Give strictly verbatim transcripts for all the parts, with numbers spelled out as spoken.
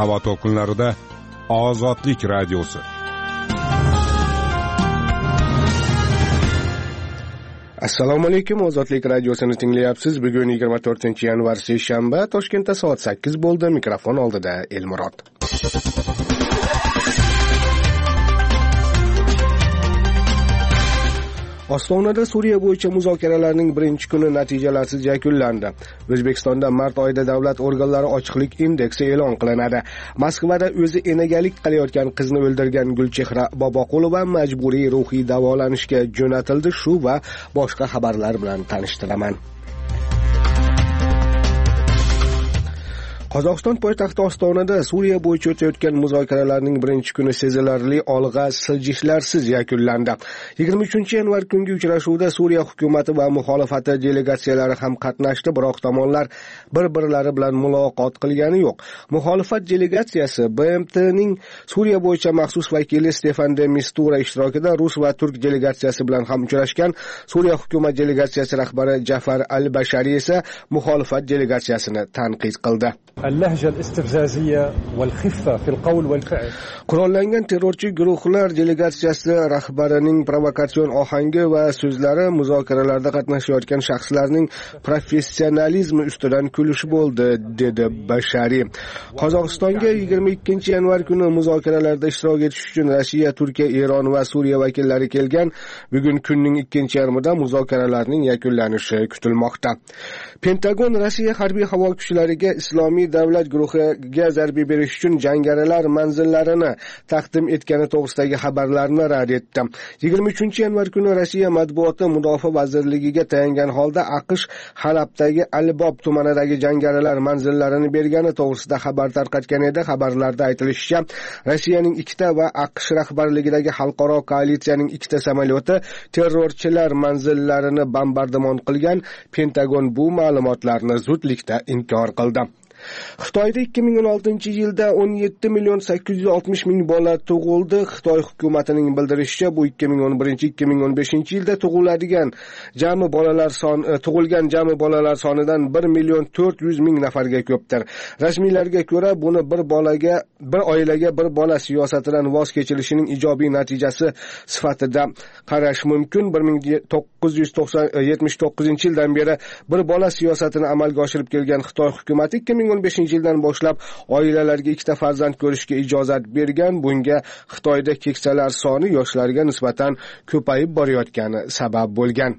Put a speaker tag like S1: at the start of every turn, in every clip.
S1: havo to'lqinlarida Ozodlik radiosi.
S2: Assalomu alaykum, Ozodlik radiosini tinglayapsiz. Bugun yigirma to'rtinchi yanvar seshanba, Toshkentda soat sakkiz bo'ldi. Mikrofon oldida Elmurod. Ostonada Suriya bo'yicha muzokaralarning birinchi kuni natijalarsiz yakunlandi. O'zbekistonda mart oyida davlat organlari ochiqlik indeksi e'lon qilinadi. Moskvada o'zi enagalik qilayotgan qizni o'ldirgan Gulchehra Boboqulova majburiy ruhiy davolanishga jo'natildi. Shu va boshqa xabarlar bilan tanishtiraman. Qozog'iston poytaxti Ostonada Suriya bo'yicha o'tayotgan muzokaralarning birinchi kuni sezilarli olg'a siljishlarsiz yakunlandi. yigirma uchinchi yanvar kungi uchrashuvda Suriya hukumati va muxolifati delegatsiyalari ham qatnashdi, biroq tomonlar bir-birlari bilan muloqot qilgani yo'q. Muxolifat delegatsiyasi B M T'ning Suriya bo'yicha maxsus vakili Stefan de Mistura ishtirokida rus va turk delegatsiyasi bilan ham uchrashgan. Suriya hukumat delegatsiyasi rahbari Jafar al-Bashari esa muxolifat delegatsiyasini tanqid qildi.
S3: اللهجة الاستفزازية والخفة في القول والفعل.
S2: Qurollangan terrorchi guruhlar delegatsiyasi rahbarining provokatsion ohangi va so'zlari muzokaralarda qatnashayotgan shaxslarning professionalizmi ustidan kulish bo'ldi, dedi Bashari. Qozog'istonga yigirma ikkinchi yanvar kuni muzokaralarda ishtirok etish uchun Rossiya, Turkiya, Eron va Suriya vakillari kelgan. Bugun kunning ikkinchi yarmida muzokaralarning yakunlanishi kutilmoqda. Pentagon Rossiya harbiy havo kuchlariga Islomiy davlat guruhiga zarba berish uchun jangarilar manzillarini taqdim etgani to'g'risidagi xabarlarni rad etdi. yigirma uchinchi yanvar kuni Rossiya matbuoti Mudofaa vazirligiga tayangan holda AQSh Halabdagi Albob tumanidagi jangarilar manzillarini bergani to'g'risida xabar tarqatgan edi. Xabarlarda aytilishicha, Rossiyaning ikkita va AQSh rahbarligidagi xalqaro koalitsiyaning ikkita samolyoti terrorchilar manzillarini bombardimon qilgan. Pentagon bu ma'lumotlarni zudlikda inkor qildi. Xitoyda ikki ming o'n oltinchi yilda o'n yetti million sakkiz yuz oltmish ming bola tug'ildi. Xitoy hukumatining bildirishicha, bu ikki ming o'n birinchi ikki ming o'n beshinchi yilda tug'iladigan jami bolalar soni tug'ilgan jami bolalar sonidan bir million to'rt yuz ming nafarga ko'pdir. Rasmiylarga ko'ra, buni bir bolaga, bir oilaga bir bola siyosatidan voz kechilishining ijobiy natijasi sifatida qarash mumkin. bir ming to'qqiz yuz yetmish to'qqizinchi yildan beri bir bola siyosatini amalga oshirib kelgan Xitoy hukumati ikki ming o'n beshinchi yildan boshlab oilalarga ikkita farzand ko'rishga ijozat bergan. Bunga Xitoyda keksalar soni yoshlarga nisbatan ko'payib borayotgani sabab bo'lgan.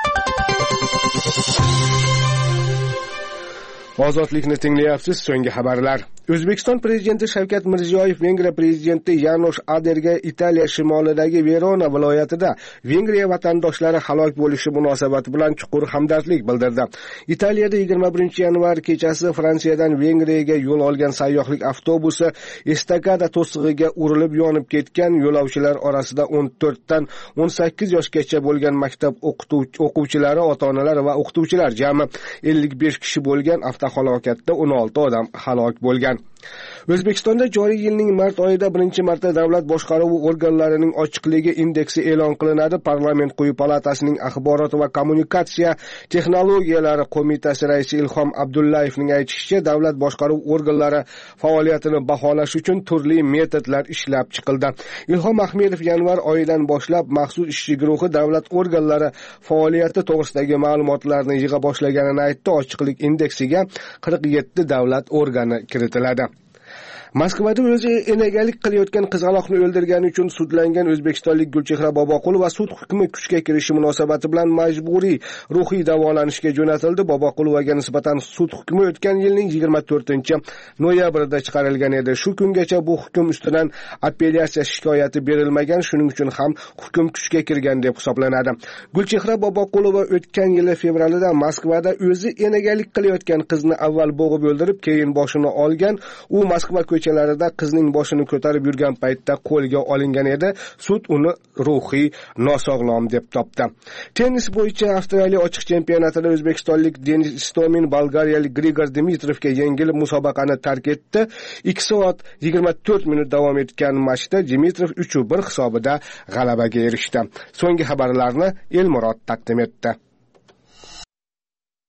S2: Ozodlikni tinglayapsiz. So'nggi xabarlar. O'zbekiston prezidenti Shavkat Mirziyoyev Vengriya prezidenti Janosh Aderga Italiya shimolidagi Verona viloyatida Vengriya vatandoshlari halok bo'lishi munosabati bilan chuqur hamdardlik bildirdi. Italiyada yigirma birinchi yanvar kechasi Fransiyadan Vengriyaga yo'l olgan sayyohlik avtobusi estakada to'sig'iga urilib yonib ketgan. Yo'lovchilar orasida o'n to'rtdan o'n sakkiz yoshgacha bo'lgan maktab o'quvchilari, ota-onalar va o'qituvchilar jami ellik besh kishi bo'lgan. Avtohalokatda o'n olti odam halok bo'lgan. O'zbekistonda joriy yilning mart oyida birinchi marta davlat boshqaruvi organlarining ochiqligi indeksi e'lon qilinadi. Parlament quyi palatasining axborot va kommunikatsiya texnologiyalari qo'mitasi raisi Ilhom Abdullayevning aytishicha, davlat boshqaruv organlari faoliyatini baholash uchun turli metodlar ishlab chiqildi. Ilhom Ahmedov yanvar oyidan boshlab maxsus ishchi guruhi davlat organlari faoliyati to'g'risidagi ma'lumotlarni yig'a boshlaganini aytdi. Ochiqlik indeksiga qirq yetti davlat organi kiritiladi. Moskvada o'zi enagalik qilayotgan qizaloqni o'ldirgani uchun sudlangan o'zbekistonlik Gulchehra Boboqulova sud hukmi kuchga kirishi munosabati bilan majburiy ruhiy davolanishga jo'natildi. Boboqulovaga nisbatan sud hukmi o'tgan yilning yigirma to'rtinchi noyabrida chiqarilgan edi. Shu kungacha bu hukm ustidan appelyatsiya shikoyati berilmagan, shuning uchun ham hukm kuchga kirgan deb hisoblanadi. Gulchehra Boboqulova o'tgan yil fevralida Moskvada o'zi enagalik qilayotgan qizni avval bo'g'ib o'ldirib, keyin boshini olgan. U Moskva ko'chalarida qizning boshini ko'tarib yurgan paytda qo'lga olingan edi. Sud uni ruhiy nosog'lom deb topdi. Tennis bo'yicha Avstraliya ochiq chempionatida o'zbekistonlik Denis Istomin bolgariyalik Grigor Dimitrovga yengilib musobaqani tark etdi. ikki soat yigirma to'rt minut davom etgan matchda Dimitrov uch bir hisobida g'alabaga erishdi. So'nggi xabarlarni Elmurod taqdim etdi.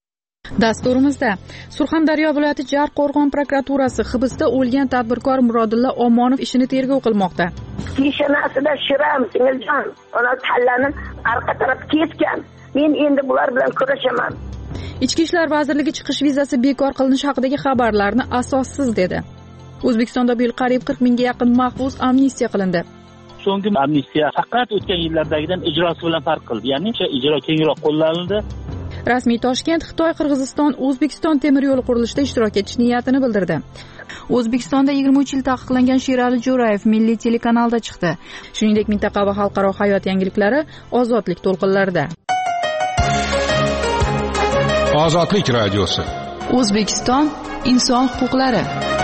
S4: Dasturimizda Surxondaryo viloyati Jarqo'rg'on prokuraturasi hibsda o'lgan tadbirkor Murodilla Omonov ishini tergov qilmoqda.
S5: Kishanasida shiram, singiljon, ona tallanib orqa taraf ketgan. Men endi bular bilan kurashaman.
S4: Ichki ishlar vazirligi chiqish vizasi bekor qilinishi haqidagi xabarlarni asossiz dedi. O'zbekistonda bu yil qariyb qirq mingga yaqin mahbus amnistiya qilindi.
S6: So'nggi amnistiya faqat o'tgan yillardagidan ijrosi bilan farq qildi. Ya'ni ijro kengroq qo'llanildi.
S4: Rasmiy Toshkent Xitoy, Qirg'iziston, O'zbekiston temir yo'l qurilishida ishtirok etish niyatini bildirdi. O'zbekistonda yigirma uch yil taqiqlangan Sherali Jo'rayev milliy telekanalda chiqdi. Shuningdek, mintaqa va xalqaro hayot yangiliklari ozodlik to'lqinlarida.
S1: Ozodlik radiosi.
S4: O'zbekiston inson huquqlari.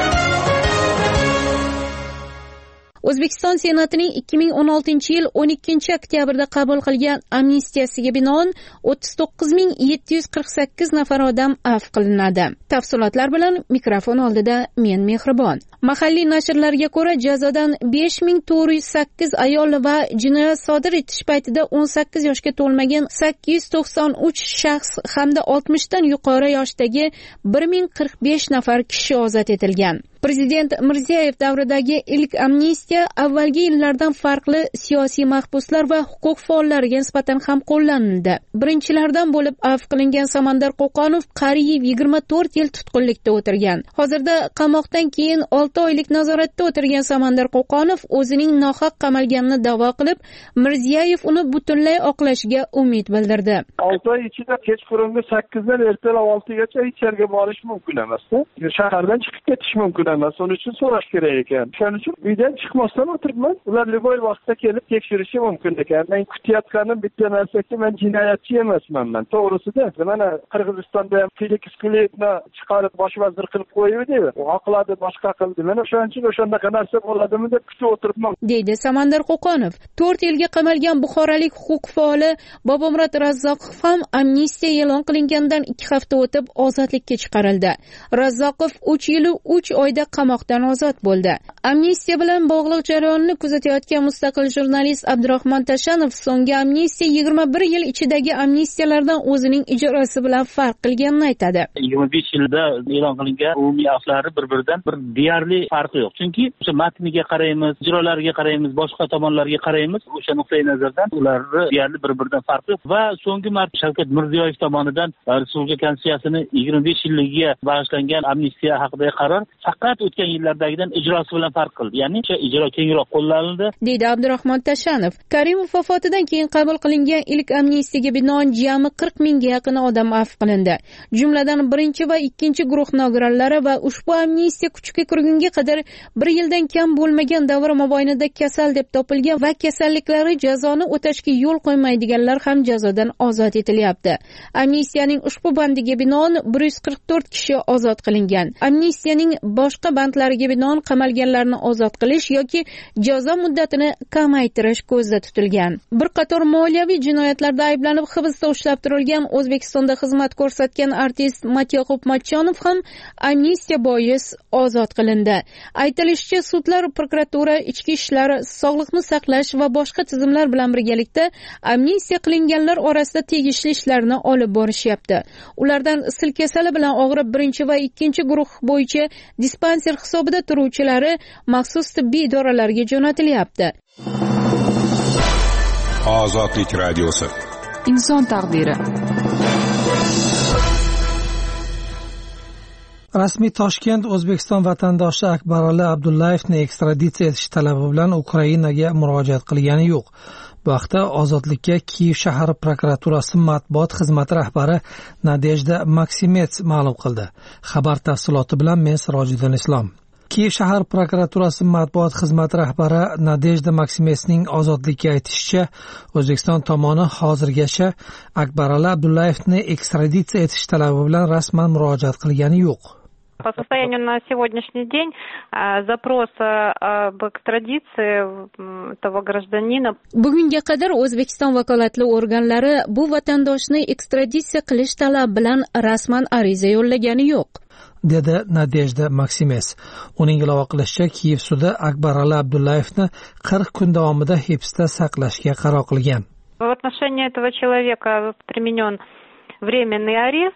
S7: O'zbekiston Senatining ikki ming o'n oltinchi yil o'n ikkinchi oktyabrda qabul qilgan amnistiyasiga binoan o'ttiz to'qqiz ming yetti yuz qirq sakkiz nafar odam afv qilinadi. Tafsilotlar bilan mikrofon oldida men Mehribon. Mahalliy nashrlarga ko'ra, jazodan besh ming to'rt yuz sakkiz ayol va jinoyat sodir etish paytida o'n sakkiz yoshga to'lmagan sakkiz yuz to'qson uch shaxs hamda oltmishdan yuqori yoshdagi bir ming qirq besh nafar kishi ozod etilgan. Prezident Mirziyoyev davridagi ilk amnistiya avvalgi yillardan farqli siyosiy mahbuslar va huquq faollariga nisbatan ham qo'llanildi. Birinchilardan bo'lib afv qilingan Samandar Qo'qonov qariyb yigirma to'rt yil tutqunlikda o'tirgan. Hozirda qamoqdan keyin olti oylik nazoratda o'tirgan Samandar Qo'qonov o'zining nohaq qamalganini da'vo qilib, Mirziyoyev uni butunlay oqlashiga umid bildirdi.
S8: olti oy ichida kechqurungi sakkizdan ertalab oltigacha ichariga borish mumkin emas. Shahardan chiqib ketish mumkin. So'ng uchun so'rash kerak ekan. Shuning uchun uydan chiqmasdan o'tiribman. Ular liboy vaqtda kelib tekshirishi mumkin ekan. Men kutayotganim bitta narsaki, men jinoyatchi emasman men. To'g'risida, mana Qirg'izistonda ham Felix Kulevni chiqarib bosh vazir qilib qo'ydi. U oqladi, boshqa qildi. Men shuning uchun o'shanaqa narsa bo'ladimi deb kutib o'tiribman,
S7: deydi Samandar Qo'qonov. to'rt yilga qamalgan buxorolik huquq faoli Bobomurod Razzoqov ham amnistiya e'lon qilingandan ikki hafta o'tib ozodlikka chiqarildi. Razzoqov uch yil uch oyda qamoqdan ozod bo'ldi. Amnistiya bilan bog'liq jarayonni kuzatayotgan mustaqil jurnalist Abdurahmon Tashanov so'nggi amnistiya yigirma bir yil ichidagi amnistiyalardan o'zining ijrosi bilan farq qilganini aytadi.
S6: yigirma besh yilda e'lon qilingan umumiy afvlari bir-biridan bir deyarli farqi yo'q. Chunki o'sha matniga qaraymiz, ijrolariga qaraymiz, boshqa tomonlarga qaraymiz, o'sha nuqtai nazardan ularni deyarli bir-biridan farqi va so'nggi marta Shavkat Mirziyoyev tomonidan Respublika Konstitutsiyasini yigirma besh yilligiga bag'ishlangan amnistiya haqidagi qaror faqat o'tgan yillardagidan ijrosi bilan farq qildi. Ya'ni ijro kengroq qo'llanildi,
S7: deydi Abdurahmon Tashanov. Karimov vafotidan keyin qabul qilingan ilk amnistiyaga binoan jami qirq mingga yaqin odam afv qilindi. Jumladan birinchi va ikkinchi guruh nogironlari va ushbu amnistiya kuchga kirgunga qadar bir yildan kam bo'lmagan davr mobaynida kasal deb topilgan va kasalliklari jazoni o'tashga yo'l qo'ymaydiganlar ham jazodan ozod etilyapti. Amnistiyaning ushbu bandiga binoan bir yuz qirq to'rt kishi ozod qilingan. Amnistiyaning boshqa bandlariga binoan qamalganlarni ozod qilish yoki jazo muddatini kamaytirish ko'zda tutilgan. Bir qator moliyaviy jinoyatlarda ayblanib hibsda ushlab turilgan O'zbekistonda xizmat ko'rsatgan artist Matyoqub Matchonov ham amnistiya bois ozod qilindi. Aytilishicha, sudlar, prokuratura, ichki ishlar, sog'liqni saqlash va boshqa tizimlar bilan birgalikda amnistiya qilinganlar orasida tegishli ishlarni olib borishyapti. Ulardan sil kasali bilan og'rib birinchi va ikkinchi guruh bo'yicha dispanser hisobida turuvchilari maxsus tibbiy idoralarga jo'natilyapti.
S1: Ozodlik radiosi.
S4: Inson taqdiri.
S9: Rasmiy Toshkent O'zbekiston vatandoshi Akbarali Abdullayevni ekstraditsiya etish talabi bilan Ukrainaga murojaat qilgani yo'q. Bu haqda Ozodlikka Kiyev shahar prokuraturasi matbuot xizmati rahbari Nadejda Maksimets ma'lum qildi. Xabar tafsiloti bilan men Sirojiddin Islom. Kiyev shahar prokuraturasi matbuot xizmati rahbari Nadejda Maksimetsning ozodlikka aytishicha, O'zbekiston tomoni hozirgacha Akbarali Abdullayevni ekstraditsiya etish talabi bilan rasman murojaat qilgani yo'q.
S10: По состоянию на сегодняшний день запрос об экстрадиции этого гражданина.
S7: Bugunga qadar O'zbekiston vakolatli organlari bu vatandoshni ekstraditsiya qilish talabi bilan rasman ariza yo'llagani yo'q,
S9: dedi Nadejda Maksimets. Uning ilova qilishicha, Kiyev sudi Akbarali Abdullayevni qirq kun davomida hibsda saqlashga qaror qilgan.
S10: В отношении этого человека применен временный арест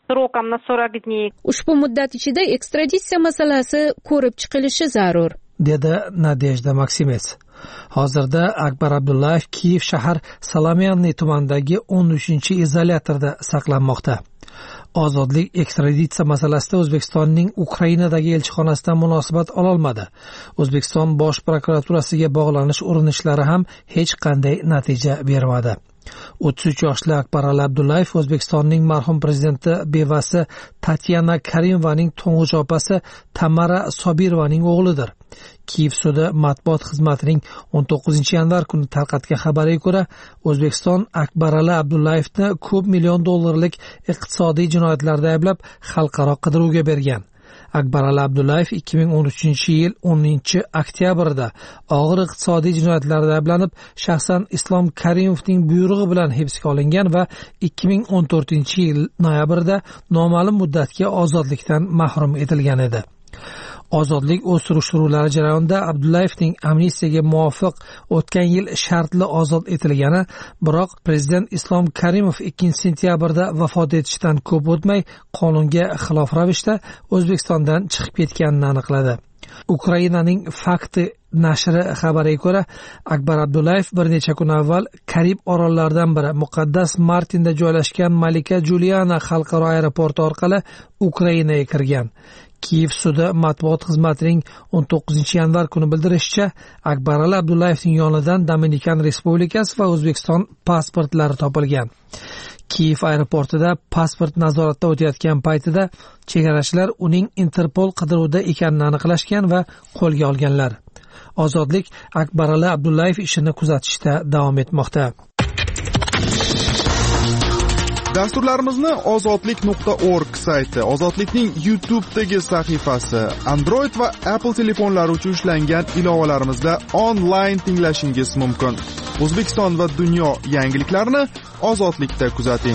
S10: сроком на сорок дней.
S7: Ushbu muddat ichida ekstraditsiya masalasi ko'rib chiqilishi zarur,
S9: dedi Nadejda Maksimets. Hozirda Akbar Abdullayev Kiyev shahar Salomyanniy tumanidagi o'n uchinchi izolyatorda saqlanmoqda. Ozodlik ekstraditsiya masalasida O'zbekistonning Ukrainadagi elchixonasidan munosabat ololmadi. O'zbekiston bosh prokuraturasiga bog'lanish urinishlari ham hech qanday natija bermadi. o'ttiz uch yoshli Akbar Abdullayev O'zbekistonning marhum prezidenti bevasi Tatyana Karimovaning to'ng'ich opasi Tamara Sobirovaning o'g'lidir. Kiyev sudi matbuot xizmatining o'n to'qqizinchi yanvar kuni tarqatgan xabariga ko'ra, O'zbekiston Akbar Abdullayevni ko'p million dollarlik iqtisodiy jinoyatlarda ayblab, xalqaro qidiruvga bergan. Akbar Abdullayev ikki ming o'n uchinchi yil o'ninchi oktyabrda og'ir iqtisodiy jinoyatlarda ayblanib, shaxsan Islom Karimovning buyrug'i bilan hibsga olingan va ikki ming o'n to'rtinchi yil noyabrda noma'lum muddatga ozodlikdan mahrum etilgan edi. Ozodlik o'z surishtiruvlari jarayonida Abdullayevning amnistiyaga muvofiq o'tgan yil shartli ozod etilgani, biroq prezident Islom Karimov ikkinchi sentyabrda vafot etishidan ko'p o'tmay qonunga xilof ravishda O'zbekistondan chiqib ketganini aniqladi. Ukrainaning Fakti nashri xabariga ko'ra, Akbar Abdullayev bir necha kun avval Karib orollaridan biri muqaddas Martinda joylashgan Malika Juliana xalqaro aeroporti orqali Ukrainaga kirgan. Kiyev sudi matbuot xizmatining o'n to'qqizinchi yanvar kuni bildirishicha, Akbar Abdullayevning yonidan Dominikan Respublikasi va O'zbekiston pasportlari topilgan. Kiyev aeroportida pasport nazoratda o'tayotgan paytida chegarachilar uning Interpol qidiruvida ekanini aniqlashgan va qo'lga olganlar. Ozodlik Akbar Abdullayev ishini kuzatishda davom etmoqda.
S11: Dasturlarimizni ozodlik nuqta org sayti, Ozodlikning YouTube'dagi sahifasi, Android va Apple telefonlari uchun ishlangan ilovalarimizda onlayn tinglashingiz mumkin. O'zbekiston va dunyo yangiliklarini Ozodlikda kuzating.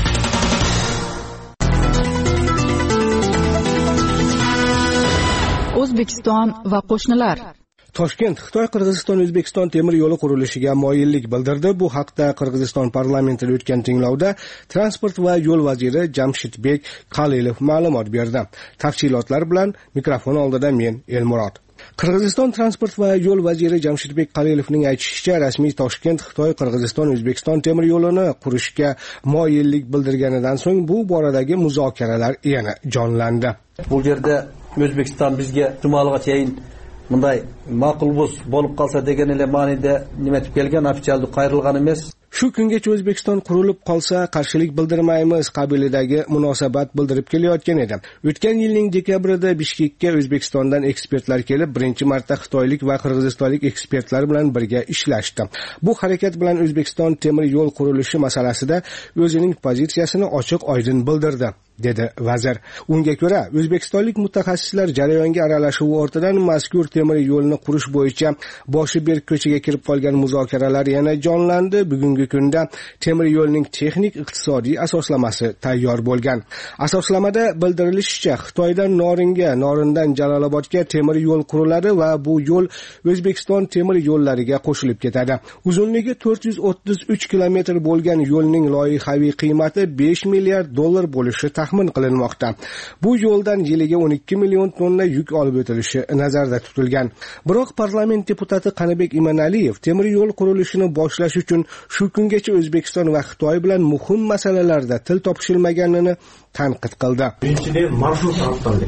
S4: O'zbekiston va qo'shnilar.
S2: Toshkent Xitoy Qirg'iziston O'zbekiston temir yo'li qurilishiga moyillik bildirdi. Bu haqda Qirg'iziston parlamentida o'tgan tinglovda transport va yo'l vaziri Jamshidbek Qalilov ma'lumot berdi. Tafsilotlar bilan mikrofon oldida men Elmurod. Qirg'iziston transport va yo'l vaziri Jamshidbek Qalilovning aytishicha, rasmiy Toshkent Xitoy Qirg'iziston O'zbekiston temir yo'lini qurishga moyillik bildirganidan so'ng bu boradagi muzokaralar yana jonlandi.
S12: Bu yerda O'zbekiston bizga jumalgacha yayin bunday ma'qul bo'lib qolsa degan ele ma'nida nima deb kelgan, ofitsialda qayrilgan emas.
S2: Shu kungacha O'zbekiston qurilib qolsa qarshilik bildirmaymiz qabilidagi munosabat bildirib kelayotgan edi. O'tgan yilning dekabrida Bishkekka O'zbekistondan ekspertlar kelib, birinchi marta xitoylik va qirg'izistonlik ekspertlar bilan birga ishlashdi. Bu harakat bilan O'zbekiston temir yo'l qurilishi masalasida o'zining pozitsiyasini ochiq-oydin bildirdi, dedi vazir. Unga ko'ra, o'zbekistonlik mutaxassislar jarayonga aralashuvi ortidan mazkur temir yo'lni qurish bo'yicha boshi berk ko'chaga kirib qolgan muzokaralar yana jonlandi. Bugungi kunda temir yo'lning texnik iqtisodiy asoslamasi tayyor bo'lgan. Asoslamada bildirilishicha, Xitoydan Noringa, Norindan Jalolobodga temir yo'l quriladi va bu yo'l O'zbekiston temir yo'llariga qo'shilib ketadi. Uzunligi to'rt yuz o'ttiz uch kilometr bo'lgan yo'lning loyihaviy qiymati besh milliard dollar bo'lishi taxmin qilinmoqda. Bu yo'ldan yiliga o'n ikki million tonna yuk olib o'tilishi nazarda tutilgan. Biroq parlament deputati Qanibek Imanaliyev temir yo'l qurilishini boshlash uchun shu kungacha O'zbekiston va Xitoy bilan muhim masalalarda til topishilmaganini tanqid qildi.
S13: Birinchidan marshrut aniqlandi,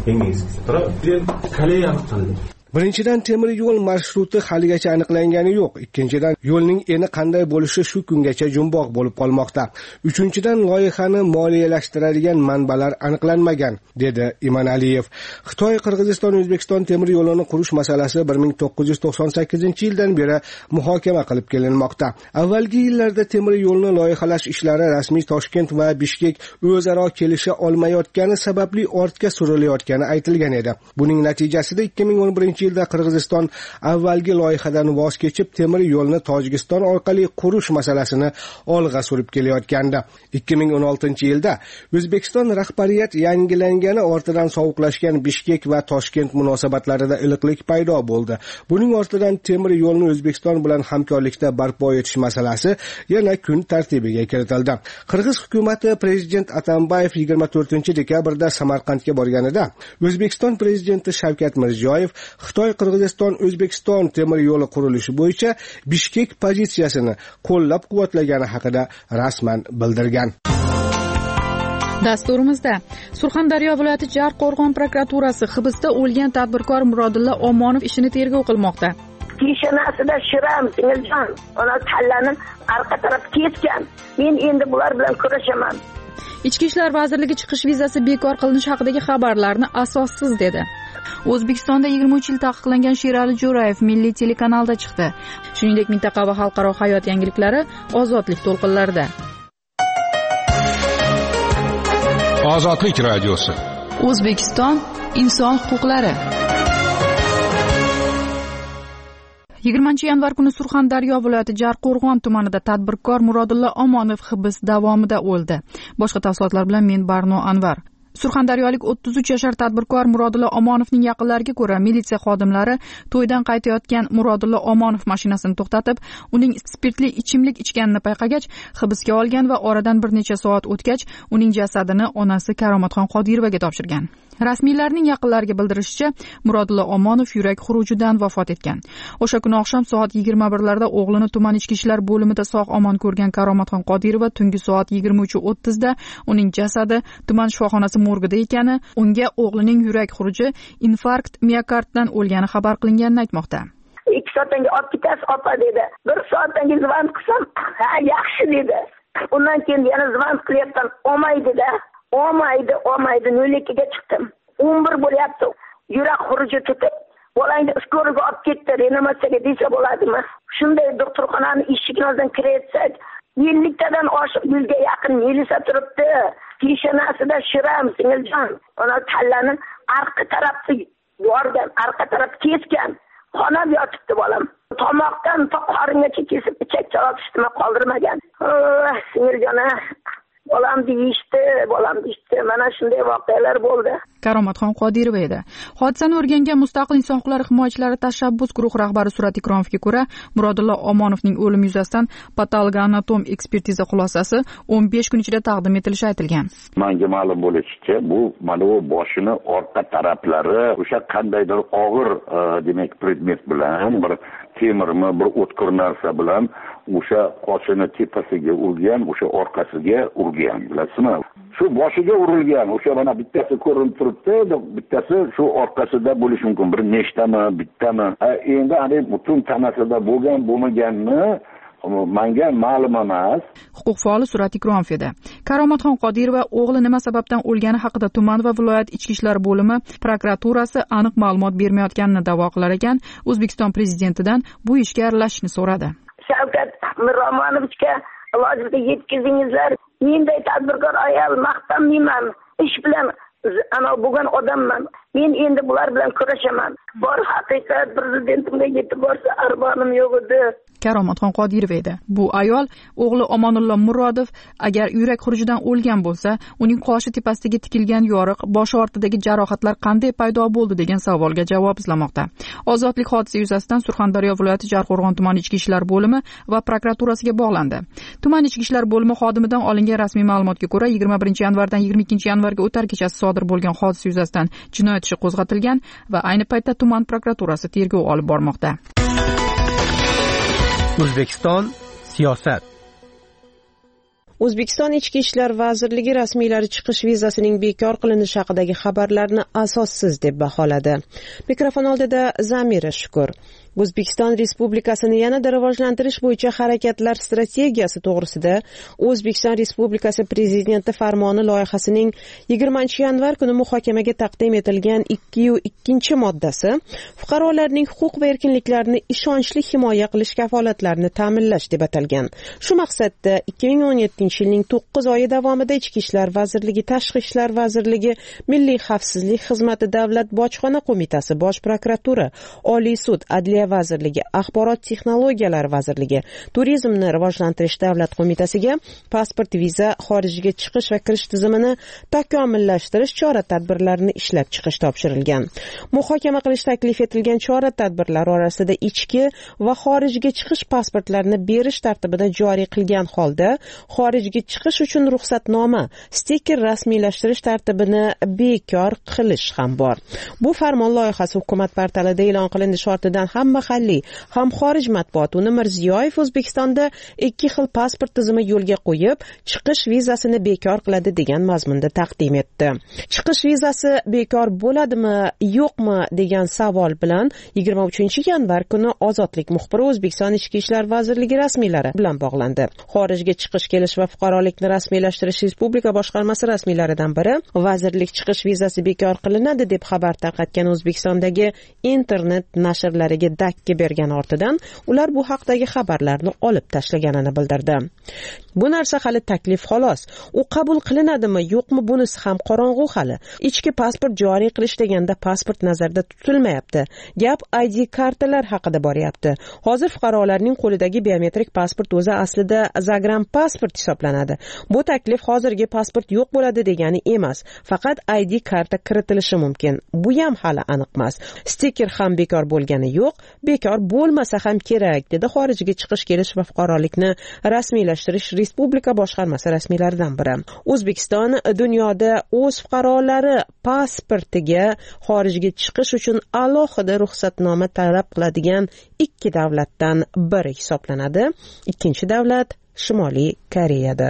S13: kolleya aniqlandi.
S2: Birinchidan, temir yo'l marsruti haligacha aniqlangani yo'q. Ikkinchidan, yo'lning eni qanday bo'lishi shu kungacha jumboq bo'lib qolmoqda. Uchinchidan, loyihani moliyalashtiradigan manbalar aniqlanmagan, dedi Imanaliyev. Xitoy Qirg'iziston O'zbekiston temir yo'lini qurish masalasi bir ming to'qqiz yuz to'qson sakkizinchi yildan beri muhokama qilib kelinmoqda. Avvalgi yillarda temir yo'lni loyihalash ishlari rasmiy Toshkent va Bishkek o'zaro kelisha olmayotgani sababli ortga surilayotgani aytilgan edi. Buning natijasida ikki ming o'n birinchi yilda Qirg'iziston avvalgi loyihadan voz kechib temir yo'lni Tojikiston orqali qurish masalasini olg'a surib kelayotgandi. ikki ming o'n oltinchi yilda O'zbekiston rahbariyat yangilangani ortidan sovuqlashgan Bishkek va Toshkent munosabatlarida iliqlik paydo bo'ldi. Buning ortidan temir yo'lni O'zbekiston bilan hamkorlikda barpo etish masalasi yana kun tartibiga kiritildi. Qirg'iz hukumati prezident Atambayev yigirma to'rtinchi dekabrda Samarqandga borganida O'zbekiston prezidenti Shavkat Mirziyoyev Xitoy Qirg'iziston O'zbekiston temir yo'li qurilishi bo'yicha Bishkek pozitsiyasini qo'llab-quvvatlagani haqida rasman bildirgan.
S4: Dasturimizda Surxondaryo viloyati Jarqo'rg'on prokuraturasi hibsda o'lgan tadbirkor Murodilla Omonov ishini tergov qilmoqda.
S5: Peshonasida shiram singiljon, ona kallani orqa taraf kesgan. Men endi bular bilan kurashaman.
S4: Ichki ishlar vazirligi chiqish vizasi bekor qilinishi haqidagi xabarlarni asossiz dedi. O'zbekistonda yigirma uch yil taqiqlangan Sherali Jo'rayev milliy telekanalda chiqdi. Shuningdek, mintaqa va xalqaro hayot yangiliklari ozodlik to'lqinlarida.
S1: Ozodlik radiosi.
S4: O'zbekiston inson huquqlari. yigirmanchi yanvar kuni Surxondaryo viloyati Jarqo'rg'on tumanida tadbirkor Murodilla Omonov hibs davomida o'ldi. Boshqa tafsilotlar bilan men Barno Anvar. Surxondaryolik o'ttiz uch yashar tadbirkor Murodilla Omonovning yaqinlariga ko'ra, militsiya xodimlari to'ydan qaytayotgan Murodilla Omonov mashinasini to'xtatib, uning spirtli ichimlik ichganini payqagach, hibsga olgan va oradan bir necha soat o'tgach, uning jasadini onasi Karomatxon Qodirovaga topshirgan. Rasmiylarning yaqinlariga bildirishicha, Murodilla Omonov yurak xurujidan vafot etgan. O'sha kuni oqshom soat yigirma birlarda o'g'lini tuman ichki ishlar bo'limida sog'-omon ko'rgan Karomatxon Qodirova tungi soat yigirma uch o'ttizda uning jasadi tuman shifoxonasi morgida ekani, unga o'g'lining yurak xuruji, infarkt, miokarddan o'lgani xabar qilinganini aytmoqda.
S5: ikki soatdan keyin olib ketasiz opa dedi. bir soatdan keyin zvon qilsam, ha yaxshi dedi. Undan keyin yana zvon qilyapman, olmaydi-da. olmaydi, olmaydi, nol ikkiga chiqdim. o'n bir bo'lyapti. Yurak xuruji tutib, bolangni skoriga olib ketdi, reanimatsiyaga desa bo'ladimi? Shunday doktorxonani eshigini oldidan kiretsak, elliktadan oshiq yilga yaqin milisa turibdi. Peshonasida shiram singiljon, ona kallani orqa tarafga yorgan, orqa taraf kesgan. Qonab yotibdi bolam. Tomoqdan to qoringacha kesib ichak chalotishni qoldirmagan. Oh, singiljon, bolam deyishdi, bolam deyishdi. Mana shunday voqealar bo'ldi.
S4: Karomatxon Qodirova edi. Hodisani o'rgangan Mustaqil inson huquqlari himoyachilari tashabbus guruhi rahbari Surat Ikromovga ko'ra, Murodilla Omonovning o'limi yuzasidan patologaanatom ekspertiza xulosasi o'n besh kun ichida taqdim etilishi aytilgan.
S14: Menga ma'lum bo'lishicha, bu mana bu boshini orqa taraflari o'sha qandaydir og'ir demak predmet bilan, bir temirmi, bir o'tkir narsa bilan o'sha qoshini tepasiga urgan, o'sha orqasiga urgan, bilasizmi? Shu boshiga urilgan, o'sha mana bittasi ko'rinib turibdi, bittasi shu orqasida bo'lishi mumkin. Bir nechtami, bittami. Endi ana butun tanasida bo'lgan, bo'lmaganmi menga ma'lum emas.
S4: Huquq faoli Surat Ikromov edi. Karomatxon Qodirova o'g'li nima sababdan o'lgani haqida tuman va viloyat ichki ishlar bo'limi prokuraturasi aniq ma'lumot bermayotganini da'vo qilar ekan, O'zbekiston prezidentidan bu ishga aralashishni so'radi.
S5: Shavkat Miromonovichga ilojida yetkazingizlar. Menday tadbirkor ayol maqtanmayman. Ish bilan ana bo'lgan odamman. Men endi bular bilan kurashaman. Bor haqiqat prezidentimga yetib borsa armonim yo'q edi.
S4: Karomatxon Qodirova edi. Bu ayol o'g'li Omonullo Murodov agar yurak xurujidan o'lgan bo'lsa, uning qoshi tepasidagi tikilgan yoriq, boshi ortidagi jarohatlar qanday paydo bo'ldi degan savolga javob izlamoqda. Ozodlik hodisa yuzasidan Surxondaryo viloyati Jarqo'rg'on tumani ichki ishlar bo'limi va prokuraturasiga bog'landi. Tuman ichki ishlar bo'limi xodimidan olingan rasmiy ma'lumotga ko'ra, yigirma birinchi yanvardan yigirma ikkinchi yanvarga o'tar kechasi sodir bo'lgan hodisa yuzasidan jinoyat ishi qo'zg'atilgan va ayni paytda tuman prokuraturasi tergov olib bormoqda.
S15: O'zbekiston siyosat.
S16: O'zbekiston Ichki ishlar vazirligi rasmiylari chiqish vizasining bekor qilinishi haqidagi xabarlarni asossiz deb baholadi. Mikrofon oldida Zamira Shukur. O'zbekiston Respublikasini yanada rivojlantirish bo'yicha harakatlar strategiyasi to'g'risida O'zbekiston Respublikasi Prezidenti farmoni loyihasining yigirmanchi yanvar kuni muhokamaga taqdim etilgan ikki yuz ikkinchi moddasi fuqarolarning huquq va erkinliklarini ishonchli himoya qilish kafolatlarini ta'minlash deb atalgan. Shu maqsadda ikki ming o'n yettinchi yilning to'qqiz oyi davomida Ichki ishlar vazirligi, Tashqi ishlar vazirligi, Milliy xavfsizlik xizmati, Davlat bojxona qo'mitasi, Bosh prokuratura, Oliy sud, Adliya vazirligi, Axborot texnologiyalari vazirligi, Turizmni rivojlantirish davlat qo'mitasiga pasport, viza, xorijga chiqish va kirish tizimini takomillashtirish chora-tadbirlarini ishlab chiqish topshirilgan. Muhokama qilish taklif etilgan chora-tadbirlar orasida ichki va xorijga chiqish pasportlarini berish tartibini joriy qilgan holda xorijga chiqish uchun ruxsatnoma, stiker rasmiylashtirish tartibini bekor qilish ham bor. Bu farmon loyihasi hukumat portalida e'lon qilinishi ortidan ham mahalliy, ham xorij matbuoti uni Mirziyoyev O'zbekistonda ikki xil pasport tizimi yo'lga qo'yib, chiqish vizasini bekor qiladi degan mazmunda taqdim etdi. Chiqish vizasi bekor bo'ladimi, yo'qmi degan savol bilan yigirma uchinchi yanvar kuni Ozodlik muxbiri O'zbekiston Ichki ishlar vazirligi rasmiylari bilan bog'landi. Xorijga chiqish, kelish va fuqarolikni rasmiylashtirish Respublika boshqarmasi rasmiylaridan biri vazirlik chiqish vizasi bekor qilinadi deb xabar tarqatgan O'zbekistondagi internet nashrlariga dakki bergan ortidan ular bu haqdagi xabarlarni olib tashlaganini bildirdi. Bu narsa hali taklif xolos. U qabul qilinadimi, yo'qmi bunisi ham qorong'u hali. Ichki pasport joriy qilish deganda pasport nazarda tutilmayapti. Gap I D kartalar haqida boryapti. Hozir fuqarolarning qo'lidagi biometrik pasport o'zi aslida zagram pasport hisoblanadi. Bu taklif hozirgi pasport yo'q bo'ladi degani emas. Faqat I D karta kiritilishi mumkin. Bu ham hali aniq emas. Stiker ham bekor bo'lgani yo'q, bekor bo'lmasa ham kerak, dedi xorijga chiqish, kelish va fuqarolikni rasmiylashtirish Respublika boshqarmasi rasmiylaridan biri. O'zbekiston dunyoda o'z fuqarolari pasportiga xorijga chiqish uchun alohida ruxsatnoma talab qiladigan ikki davlatdan biri hisoblanadi. Ikkinchi davlat Shimoliy Koreyadir.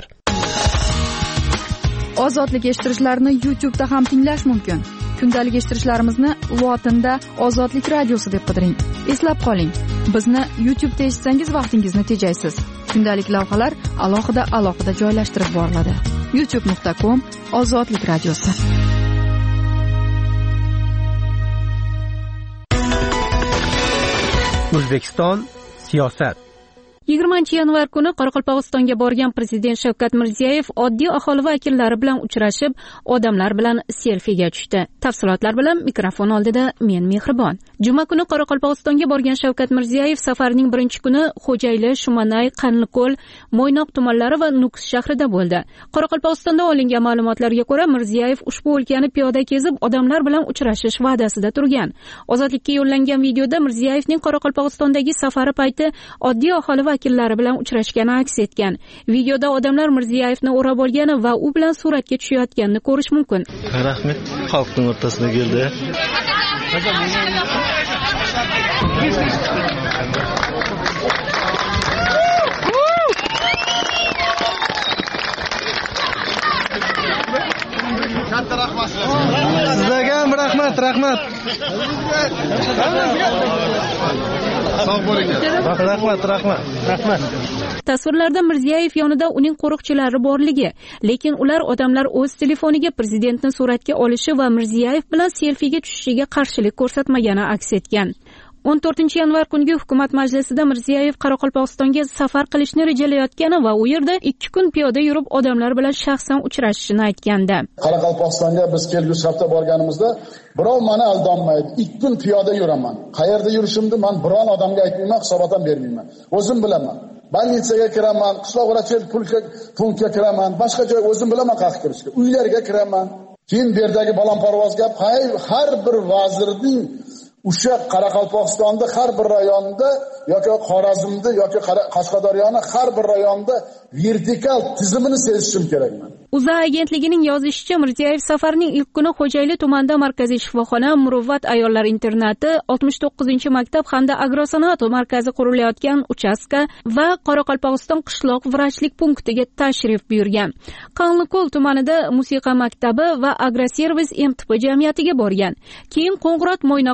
S4: Ozodlik eshittirishlarni YouTube'da ham tinglash mumkin. Kundalik eshittirishlarimizni lotinda Ozodlik radiosi deb qidiring. Eslab qoling, bizni YouTube'da eshitsangiz vaqtingizni tejaysiz. Kundalik lavhalar alohida alohida joylashtirib boriladi. youtube nuqta com Ozodlik radiosi.
S15: O'zbekiston siyosat.
S7: yigirmanchi yanvar kuni Qoraqalpog'istonga borgan prezident Shavkat Mirziyoyev oddiy aholi vakillari bilan uchrashib, odamlar bilan selfiga tushdi. Tafsilotlar bilan mikrofon oldida men Mehribon. Juma kuni Qoraqalpog'istonga borgan Shavkat Mirziyoyev safarining birinchi kuni Xo'jayli, Shumanay, Qanliqo'l, Mo'ynoq tumanlari va Nukus shahrida bo'ldi. Qoraqalpog'istonda olingan ma'lumotlarga ko'ra, Mirziyoyev ushbu o'lkani piyoda kezib, odamlar bilan uchrashish va'dasida turgan. Ozodlikka yo'llangan videoda Mirziyoyevning Qoraqalpog'istondagi safari payti oddiy aholi vakillari bilan uchrashgani aks etgan. Videoda odamlar Mirziyoyevni o'rab olgani va u bilan suratga tushayotganini ko'rish mumkin.
S17: Rahmat, xalqning o'rtasida keldi.
S11: Katta rahmat. Sizlarga ham rahmat, rahmat. Sog' bo'ling. Rahmat, rahmat, rahmat.
S7: Tasvirlarda Mirziyoyev yonida uning qo'riqchilari borligi, lekin ular odamlar o'z telefoniga prezidentni suratga olishi va Mirziyoyev bilan selfiga tushishiga qarshilik ko'rsatmagani aks etgan. o'n to'rtinchi yanvar kungi hukumat majlisida Mirziyoyev Qoraqalpog'istonga safar qilishni rejalayotgani va u yerda ikki kun piyoda yurib odamlar bilan shaxsan uchrashishini aytgandi.
S18: Qoraqalpog'istonga biz kelgusi hafta borganimizda birov meni aldonmaydi. ikki kun piyoda yuraman. Qayerda yurishimni men biron odamga aytmayman, hisobot ham bermayman. O'zim bilaman. Больницаga kiraman, qishloq vrachlik punktga kiraman, boshqa joy o'zim bilaman qayerga kirishga. Uylarga kiraman. Keyin bu yerdagi balandparvoz gap, har bir vazirning o'sha Qoraqalpog'istonda har bir rayonda yoki Xorazmda yoki Qashqadaryoning har bir rayonda vertikal tizimini sezishim kerakman.
S7: U Z A agentligining yozishicha, Mirziyoyev safarining ilk kuni Xo'jayli tumanida markaziy shifoxona, Muruvvat ayollar internati, oltmish to'qqizinchi maktab hamda agrosanoat markazi qurilayotgan uchastka va Qoraqalpog'iston qishloq vrachlik punktiga tashrif buyurgan. Qanliqo'l tumanida musiqa maktabi va agroservis M T P jamiyatiga borgan. Keyin Qo'ng'irot Mo'ynoq ichimlik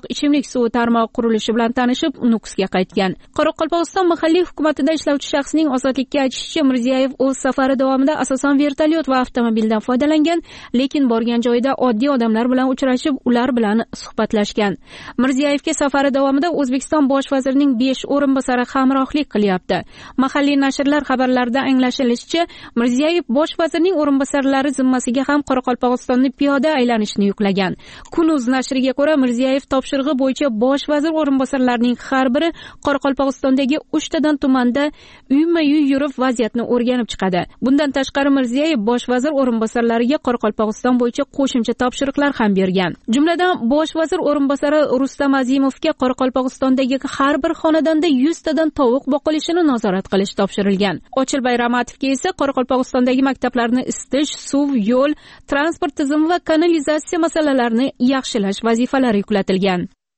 S7: ichimlik suvi tarmog'i qurilishi bilan tanishib, Nukusga qaytgan. Qoraqalpog'iston mahalliy hukumatida ishlovchi shaxsning ozodlikka aytishicha, Mirziyoyev o'z safari davomida asosan vertolyot va avtomobildan foydalangan, lekin borgan joyida oddiy odamlar bilan uchrashib, ular bilan suhbatlashgan. Mirziyoyevga safari davomida O'zbekiston bosh vazirining besh o'rinbosari hamrohlik qilyapti. Mahalliy nashrlar xabarlarida anglashilishicha, Mirziyoyev bosh vazirning o'rinbosarlari zimmasiga ham Qoraqalpog'istonni piyoda aylanishni yuklagan. Kun.uz nashriga ko'ra, Mirziyoyev topshirig'i bo'yicha bosh vazir o'rinbosarlarining har biri Qoraqalpog'istondagi uchtadan tumanda uyma-uy yurib vaziyatni o'rganib chiqadi. Bundan tashqari, Mirziyoyev bosh vazir o'rinbosarlariga Qoraqalpog'iston bo'yicha qo'shimcha topshiriqlar ham bergan. Jumladan, bosh vazir o'rinbosari Rustam Azimovga Qoraqalpog'istondagi har bir xonadonda yuz tadan tovuq boqilishini nazorat qilish topshirilgan. Ochilboy Ramatovga esa Qoraqalpog'istondagi maktablarni isitish, suv, yo'l, transport tizimi va kanalizatsiya masalalarini yaxshilash vazifalari yuklatilgan.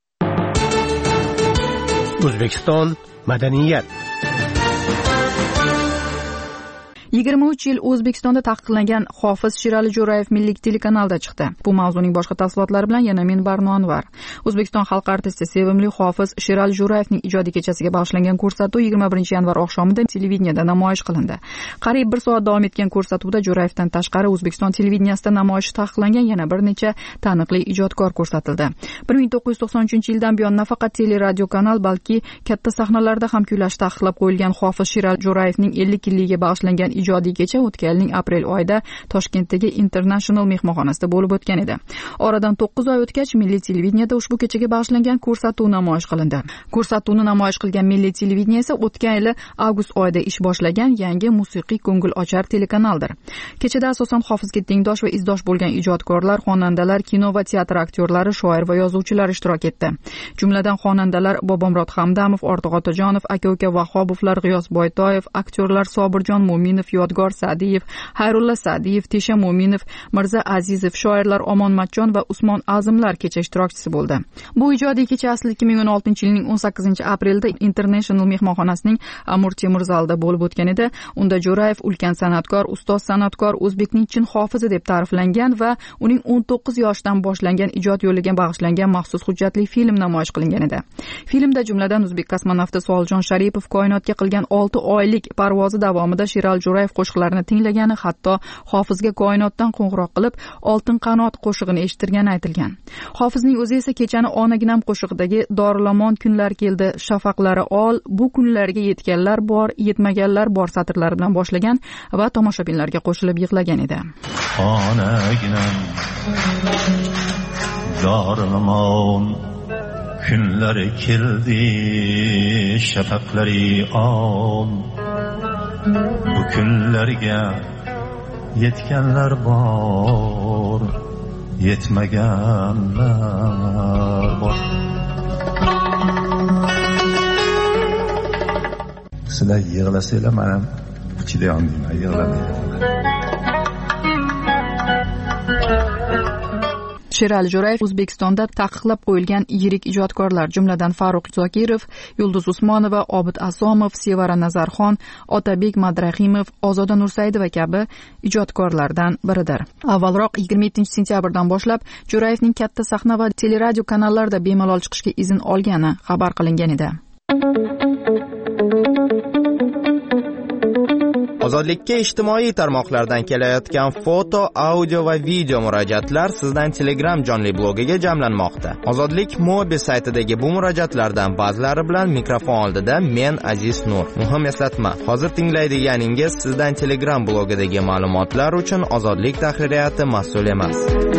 S15: O'zbekiston madaniyat.
S4: yigirma uch yil O'zbekistonda taqiqlangan Hofiz Sherali Jo'rayev milliy telekanalda chiqdi. Bu mavzuning boshqa tafsilotlari bilan yana men Barno Anvar. O'zbekiston xalq artisti sevimli Hofiz Sherali Jo'rayevning ijodiy kechasiga bag'ishlangan ko'rsatuv yigirma birinchi yanvar oqshomida televideniyada namoyish qilindi. Qariyb bir soat davom etgan ko'rsatuvda Jo'rayevdan tashqari O'zbekiston televideniyasida namoyishi taqiqlangan yana bir necha taniqli ijodkor ko'rsatildi. bir ming to'qqiz yuz to'qson uchinchi yildan buyon nafaqat teleradio kanal, balki katta sahnalarda ham kuylash taqiqlab qo'yilgan Hofiz Sherali Jo'rayevning ellik yilligiga bag'ishlangan ijodiy kecha o'tgan yilning aprel oyida Toshkentdagi International mehmonxonasida bo'lib o'tgan edi. Oradan to'qqiz oy o'tgach, milliy televideniyada ushbu kechaga bag'ishlangan ko'rsatuv namoyish qilindi. Ko'rsatuvni namoyish qilgan milliy televideniya esa o'tgan yili avgust oyida ish boshlagan yangi musiqiy ko'ngilochar telekanaldir. Kechada asosan Hofizga tengdosh va izdosh bo'lgan ijodkorlar, xonandalar, kino va teatr aktyorlari, shoir va yozuvchilar ishtirok etdi. Jumladan xonandalar Bobomurod Hamdamov, Ortiq Otajonov, aka-uka Vahobovlar, G'iyos Boytoyev, aktyorlar Sobirjon Mo'minov, Yodgor Sa'diyev, Xayrulla Sa'diyev, Tesha Mo'minov, Mirza Azizov, shoirlar Omon Matchon va Usmon Azimlar kecha ishtirokchisi bo'ldi. Bu ijodiy kecha asli ikki ming o'n oltinchi yilning o'n sakkizinchi aprelda International mehmonxonasining Amur Temur zalida bo'lib o'tgan edi. Unda Jo'rayev ulkan san'atkor, ustoz san'atkor, o'zbekning chin hofizi deb ta'riflangan va uning o'n to'qqiz yoshidan boshlangan ijod yo'liga bag'ishlangan maxsus hujjatli film namoyish qilingan edi. Filmda jumladan o'zbek kosmonavti Soljon Sharipov koinotga qilgan olti oylik parvozi davomida Sherali Jo'rayev qo'shiqlarini tinglagani, hatto Hofizga koinotdan qo'ng'iroq qilib oltin qanot qo'shig'ini eshittirgani aytilgan. Hofizning o'zi esa kechani Onaginam qo'shig'idagi Dorilamon kunlar keldi, shafaqlari ol, bu kunlarga yetganlar bor, yetmaganlar bor satrlari bilan boshlagan va tomoshabinlarga qo'shilib yig'lagan edi.
S19: Onaginam Dorilamon kunlari keldi, shafaqlari ol, bu kunlarga yetganlar bor, yetmaganlar bor. Sizlar yig'lasanglar, men ham ichida deyman, yig'lamayman.
S4: Sherali Jo'rayev O'zbekistonda taqiqlab qo'yilgan yirik ijodkorlar, jumladan Farruh Zokirov, Yulduz Usmonova, Obid Asomov, Sevara Nazarxon, Otabek Madrahimov, Ozoda Nursaidova kabi ijodkorlardan biridir. Avvalroq yigirma yettinchi sentyabrdan boshlab Jo'rayevning katta sahna va teleradio kanallarida bemalol chiqishga izn olgani xabar qilingan edi.
S20: Ozodlikka ijtimoiy tarmoqlardan kelayotgan foto, audio va video murojaatlar sizdan Telegram jonli blogiga jamlanmoqda. Ozodlik Mobi saytidagi bu murojaatlardan ba'zilari bilan mikrofon oldida men Aziz Nur. Muhim eslatma, hozir tinglaydiganingiz sizdan Telegram blogidagi ma'lumotlar uchun Ozodlik tahririyati mas'ul emas.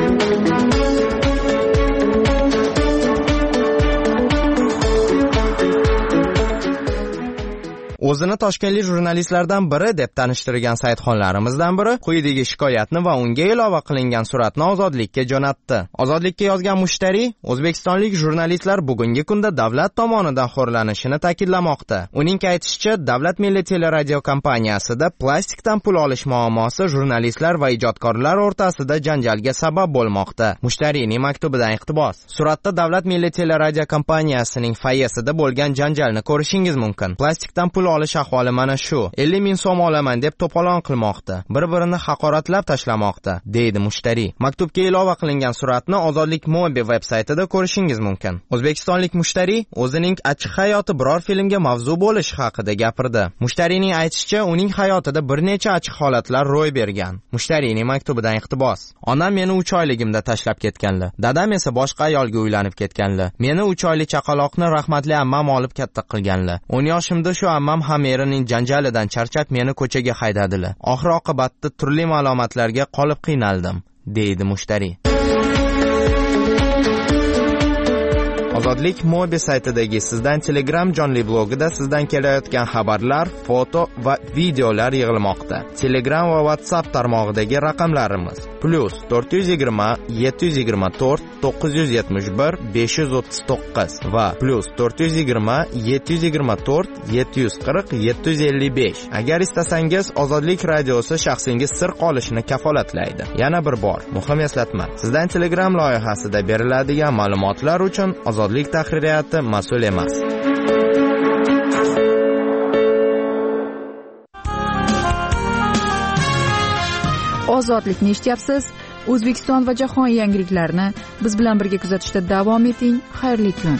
S20: O'zini toshkentlik jurnalistlardan biri deb tanishtirgan saytxonlarimizdan biri quyidagi shikoyatni va unga ilova qilingan suratni Ozodlikka jo'natdi. Ozodlikka yozgan mushtariy O'zbekistonlik jurnalistlar bugungi kunda davlat tomonidan xo'rlanishini ta'kidlamoqda. Uning aytishicha, Davlat milliy teleradio kompaniyasida plastikdan pul olish muammosi jurnalistlar va ijodkorlar o'rtasida janjalga sabab bo'lmoqda. Mushtariyning maktubidan iqtibos. Suratda Davlat milliy teleradio kompaniyasining foyesida bo'lgan janjalni ko'rishingiz mumkin. Plastikdan pul olish ahvoli mana shu. ellik ming so'm olaman deb to'polon qilmoqda. Bir-birini haqoratlab tashlamoqda, deydi mushtariy. Maktubga ilova qilingan suratni Ozodlik Mobi veb-saytida ko'rishingiz mumkin. O'zbekistonlik mushtariy o'zining achchiq hayoti biror filmga mavzu bo'lishi haqida gapirdi. Mushtariyning aytishicha, uning hayotida bir necha achchiq holatlar ro'y bergan. Mushtariyning maktubidan iqtibos. Onam meni uch oyligimda tashlab ketganlar. Dadam esa boshqa ayolga uylanib ketganlar. Meni uch oylik chaqaloqni rahmatli ammam olib katta qilganlar. o'n yoshimda shu ammam ham erining janjalidan charchab meni ko'chaga haydadilar. Oxir oqibatda turli ma'lumotlarga qolib qiynaldim, deydi mushtariy. Ozodlik Mobi saytidagi Sizdan Telegram jonli blogida sizdan kelayotgan xabarlar, foto va videolar yig'ilmoqda. Telegram va WhatsApp tarmog'idagi raqamlarimiz plus to'rt yuz yigirma yetti yuz yigirma to'rt to'qqiz yuz yetmish bir besh yuz o'ttiz to'qqiz va plus to'rt yuz yigirma yetti yuz yigirma to'rt yetti yuz qirq yetti yuz ellik besh. Agar istasangiz Ozodlik radiosi shaxsingiz sir qolishini kafolatlaydi. Yana bir bor muhim eslatma. Sizdan Telegram loyihasida beriladigan ma'lumotlar uchun Ozodlik tahririyati mas'ul emas.
S4: Ozodlikni eshityapsiz. O'zbekiston va jahon yangiliklarini biz bilan birga kuzatishda davom eting. Xayrli kun.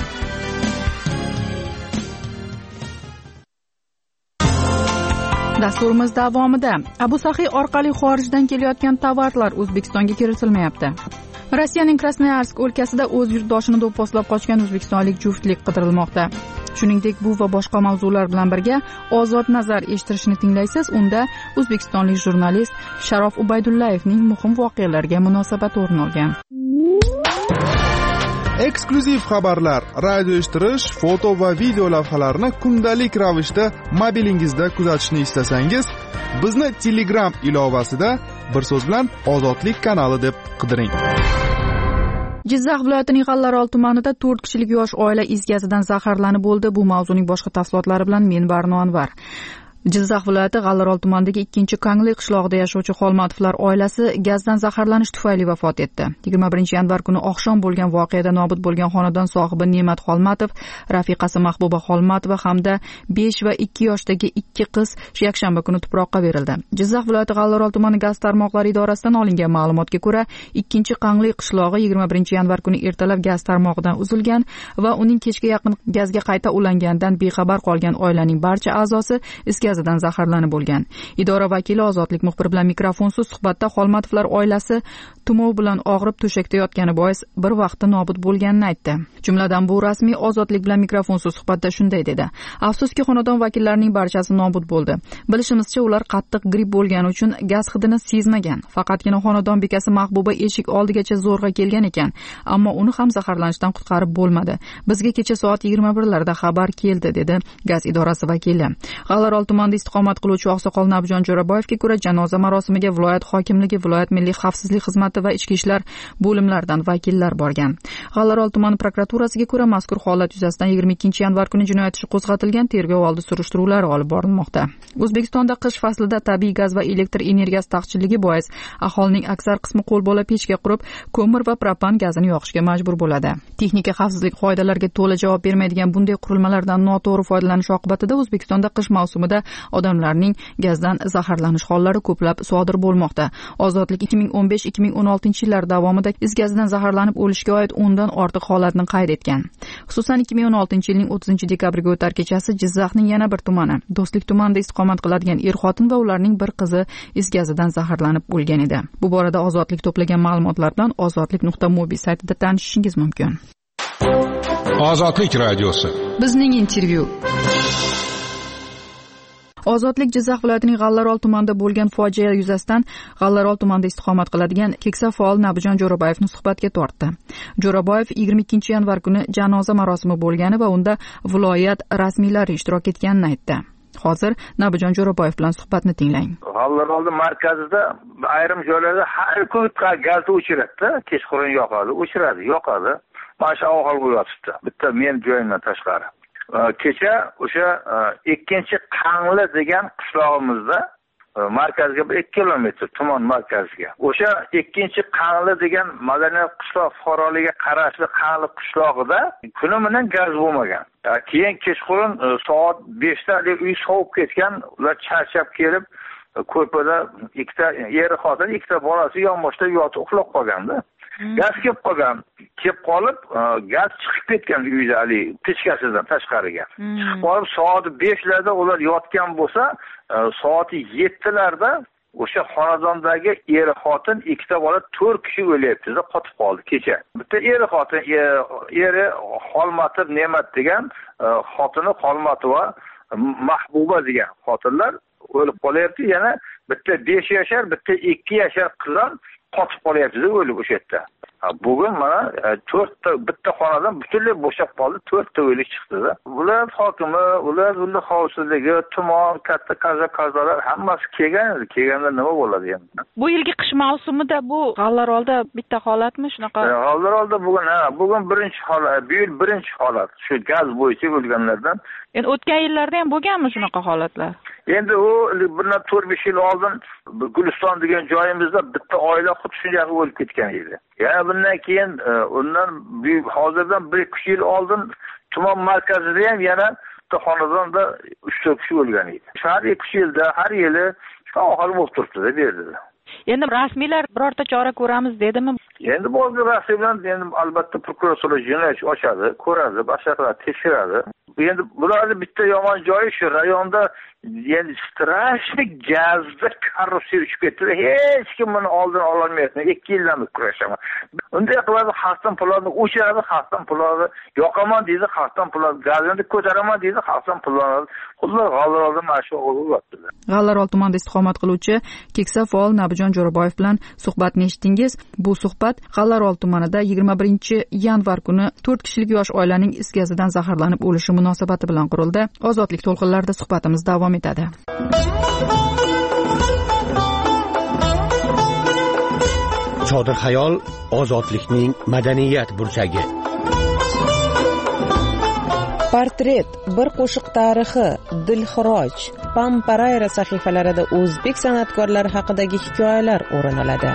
S4: Dasturimiz davomida Abu Saxiy orqali xorijdan kelayotgan tovarlar O'zbekistonga kiritilmayapti. Rossiyaning Krasnoyarsk o'lkasida o'z yurtdoshini do'pposlab qochgan o'zbekistonlik juftlik qidirilmoqda. Shuningdek, bu va boshqa mavzular bilan birga Ozod nazar eshittirishni tinglaysiz. Unda o'zbekistonlik jurnalist Sharof Ubaydullayevning muhim voqealarga munosabat o'rin olgan.
S11: Eksklyuziv xabarlar, radio eshittirish, foto va video lavhalarni kundalik ravishda mobilingizda kuzatishni istasangiz, bizni Telegram ilovasida bir so'z bilan Ozodlik kanali deb qidiring.
S4: Jizzax viloyatining G'allarol tumanida to'rt kishilik yosh oila is gazidan zaharlanib o'ldi. Bu mavzuning boshqa tafsilotlari bilan men Barno Anvar. Jizzax viloyati G'allarol tumanidagi ikkinchi Qangli qishlog'ida yashovchi Xolmatovlar oilasi gazdan zaharlanish tufayli vafot etdi. yigirma birinchi yanvar kuni oqshom bo'lgan voqeada nobud bo'lgan xonadon sohibi Ne'mat Xolmatov, rafiqasi Mahbuba Xolmatova hamda besh va ikki yoshdagi ikki qiz yakshanba kuni tuproqqa berildi. Jizzax viloyati G'allarol tumani gaz tarmoqlari idorasidan olingan ma'lumotga ko'ra, ikkinchi Qangli qishlog'i yigirma birinchi yanvar kuni ertalab gaz tarmog'idan uzilgan va uning kechga yaqin gazga qayta ulanganidan bexabar qolgan oilaning barcha a'zosi is gazidan zaharlanib bo'lgan. Idora vakili Ozodlik muxbiri bilan mikrofonsiz suhbatda Xolmatovlar oilasi tumov bilan og'rib to'shakda yotgani bois bir vaqtda nobud bo'lganini aytdi. Jumladan bu rasmiy Ozodlik bilan mikrofonsiz suhbatda shunday dedi: "Afsuski, xonadon vakillarining barchasi nobud bo'ldi. Bilishimizcha, ular qattiq gripp bo'lgani uchun gaz hidini sezmagan. Faqatgina xonadon bekasi Mahbuba eshik oldigacha zo'rg'a kelgan ekan, ammo uni ham zaharlanishdan qutqarib bo'lmadi. Bizga kecha soat yigirma birlarda xabar keldi", dedi gaz idorasi vakili. G'allarol tumanida istiqomat qiluvchi oqsoqol Nabijon Jo'raboyevga ko'ra, janoza marosimiga viloyat hokimligi, viloyat milliy xavfsizlik xizmati va ichki ishlar bo'limlaridan vakillar borgan. G'allarol tumani prokuraturasiga ko'ra, mazkur holat yuzasidan yigirma ikkinchi yanvar kuni jinoyat ishi qo'zg'atilgan, tergov oldi surishtiruvlar olib borilmoqda. O'zbekistonda qish faslida tabiiy gaz va elektr energiyasi taqchilligi bois aholining aksar qismi qo'lbola pechga qurib, ko'mir va propan gazini yoqishga majbur bo'ladi. Texnika xavfsizlik qoidalariga to'la javob bermaydigan bunday qurilmalardan noto'g'ri foydalanish oqibatida O'zbekistonda qish mavsumida odamlarning gazdan zaharlanish hollari ko'plab sodir bo'lmoqda. Ozodlik ikki ming o'n besh ikki ming o'n oltinchi yillar davomida is gazidan zaharlanib o'lishga oid o'ndan ortiq holatni qayd etgan. Xususan ikki ming o'n oltinchi yilning o'ttizinchi dekabriga o'tar kechasi Jizzaxning yana bir tumani, Do'stlik tumanida istiqomat qiladigan er-xotin va ularning bir qizi is gazidan zaharlanib o'lgan edi. Bu borada Ozodlik to'plagan ma'lumotlar bilan ozodlik nuqta mobi saytida tanishishingiz mumkin.
S1: Ozodlik radiosi.
S4: Bizning intervyu. Ozodlik Jizzax viloyatining G'allarol tumanida bo'lgan fojia yuzasidan G'allarol tumanida istiqomat qiladigan keksa faol Nabijon Jo'raboyevni suhbatga tortdi. Jo'raboyev yigirma ikkinchi yanvar kuni janoza marosimi bo'lgani va unda viloyat rasmiylari ishtirok etganini aytdi. Hozir Nabijon Jo'raboyev bilan suhbatni tinglang.
S21: G'allarol markazida ayrim joylarda har kun gazni o'chiradi, kechqurun yoqadi, o'chiradi, yoqadi. Mana shu ahvolga yotibdi. Bitta men joyimdan tashqari. Kecha o'sha ikkinchi Qangli degan qishlog'imizda markazga bir ikki kilometr tuman markaziga. O'sha ikkinchi Qanli degan madaniyat qishloq fuqaroligiga qarashli Qanli qishlog'ida kuni bilan gaz bo'lmagan. Keyin kechqurun soat beshda uy sovib ketgan, ular charchab kelib ko'rpada ikkita er xotin, ikkita bolasi yonboshda yotib uxlab qolganda. Gaz kelib qolgan, kelib qolib gaz chiqib ketgan uyda ali pechkasidan tashqariga. Chiqib qolib soat beshlarda ular yotgan bo'lsa, soat yettilarda o'sha xonadondagi er xotin, ikkita bola to'rt kishi o'lyapti-da, qotib qoldi kecha. Bitta er xotin, eri Xolmatov Ne'mat degan xotini Xolmatova Mahbuba degan xotinlar o'lib qolyapti. Yana bitta besh yashar, bitta ikki yashar qizlar qotib qolyapti-da o'lib o'sha yerda. Bugun mana to'rtta bitta xonadan butunlay bo'shab qoldi, to'rtta o'lik chiqdi-da. Bular hokimi, ular bunda xavfsizligi, tuman, katta qaza qazalar hammasi kelgan, kelganda nima bo'ladi endi?
S4: Bu yilgi qish mavsumida bu G'allarolda bitta holatmi shunaqa?
S21: G'allarolda bugun ha, bugun birinchi holat, bu yil birinchi holat. Shu gaz bo'yicha o'lganlardan.
S4: Endi o'tgan yillarda ham bo'lganmi shunaqa holatlar?
S21: Endi u bundan to'rt besh yil oldin Guliston degan joyimizda bitta oila xuddi shunday o'lib ketgan edi. Yana bundan keyin undan hozirdan bir ikki yil oldin tuman markazida ham yana bitta xonadonda uch to'rt kishi o'lgan edi. Har ikki yilda, har yili shu aholi bo'lib turibdi-da bu yerda.
S4: Endi rasmiylar birorta chora ko'ramiz dedimi?
S21: Endi bu rasmiylar endi albatta prokuratura jinoyat ochadi, ko'radi, boshqalar tekshiradi. Endi bularning bitta yomon joyi shu rayonda endi strashli gazda korrupsiya uchib ketdi. Hech kim buni oldini ololmayapti. ikki yildan beri kurashaman. Unday qiladi, xalqdan pullarni o'chiradi, xalqdan pullarni yoqaman deydi, xalqdan pullarni gazni ko'taraman deydi, xalqdan pullarni xullas G'allarolda mana shu bo'lyapti.
S4: G'allarol tumanida istiqomat qiluvchi keksa faol Nabijon Jo'raboyev bilan suhbatni eshitdingiz. Bu suhbat G'allarol tumanida yigirma birinchi yanvar kuni to'rt kishilik yosh oilaning is gazidan zaharlanib o'lishi munosabati bilan qurildi. Ozodlik to'lqinlarida suhbatimiz davom etadi.
S15: Chodir xayol ozodlikning madaniyat burchagi.
S16: Portret, bir qo'shiq tarixi, Dilxiroj, Pamparayra sahifalarida o'zbek san'atkorlari haqidagi hikoyalar o'rin oladi.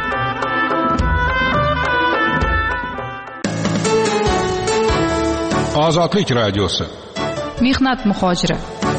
S1: Ozodlik radiosi.
S4: Mehnat muhojiri.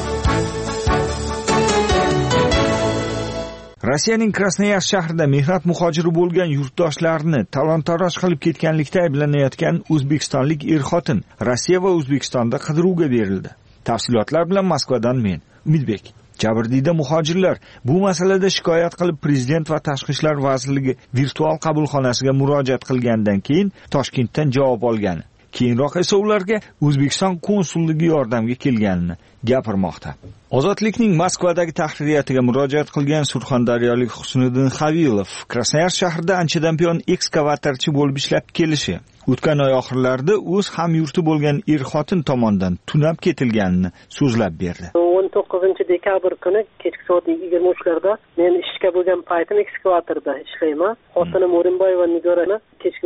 S3: Rossiyaning Krasnoyarsk shahrida mehnat muhojiri bo'lgan yurtdoshlarni talon-taroj qilib ketganlikda ayblanayotgan o'zbekistonlik er-xotin Rossiya va O'zbekistonda qidiruvga berildi. Tafsilotlar bilan Moskvadan men, Umidbek. Jabrdiyda muhojirlar bu masalada shikoyat qilib Prezident va Tashqi ishlar vazirligi virtual qabulxonasiga murojaat qilgandan keyin Toshkentdan javob olgan. Keyinroq esa ularga O'zbekiston konsulligi yordamga kelganini gapirmoqda. Ozodlikning Moskvadagi tahririyatiga murojaat qilgan surxondaryolik Husniddin Xavilov Krasnoyarsk shahrida anchadan buyon ekskavatorchi bo'lib ishlab kelishi, o'tgan oy oxirlarida o'z hamyurti bo'lgan er-xotin tomonidan tunab ketilganini so'zlab berdi.
S22: o'n to'qqizinchi dekabr kuni kechki soat yigirma uchlarda men ishga bo'lgan paytim ekskavatorda ishlayman. Xotinim O'rinboyeva Nigorani kechki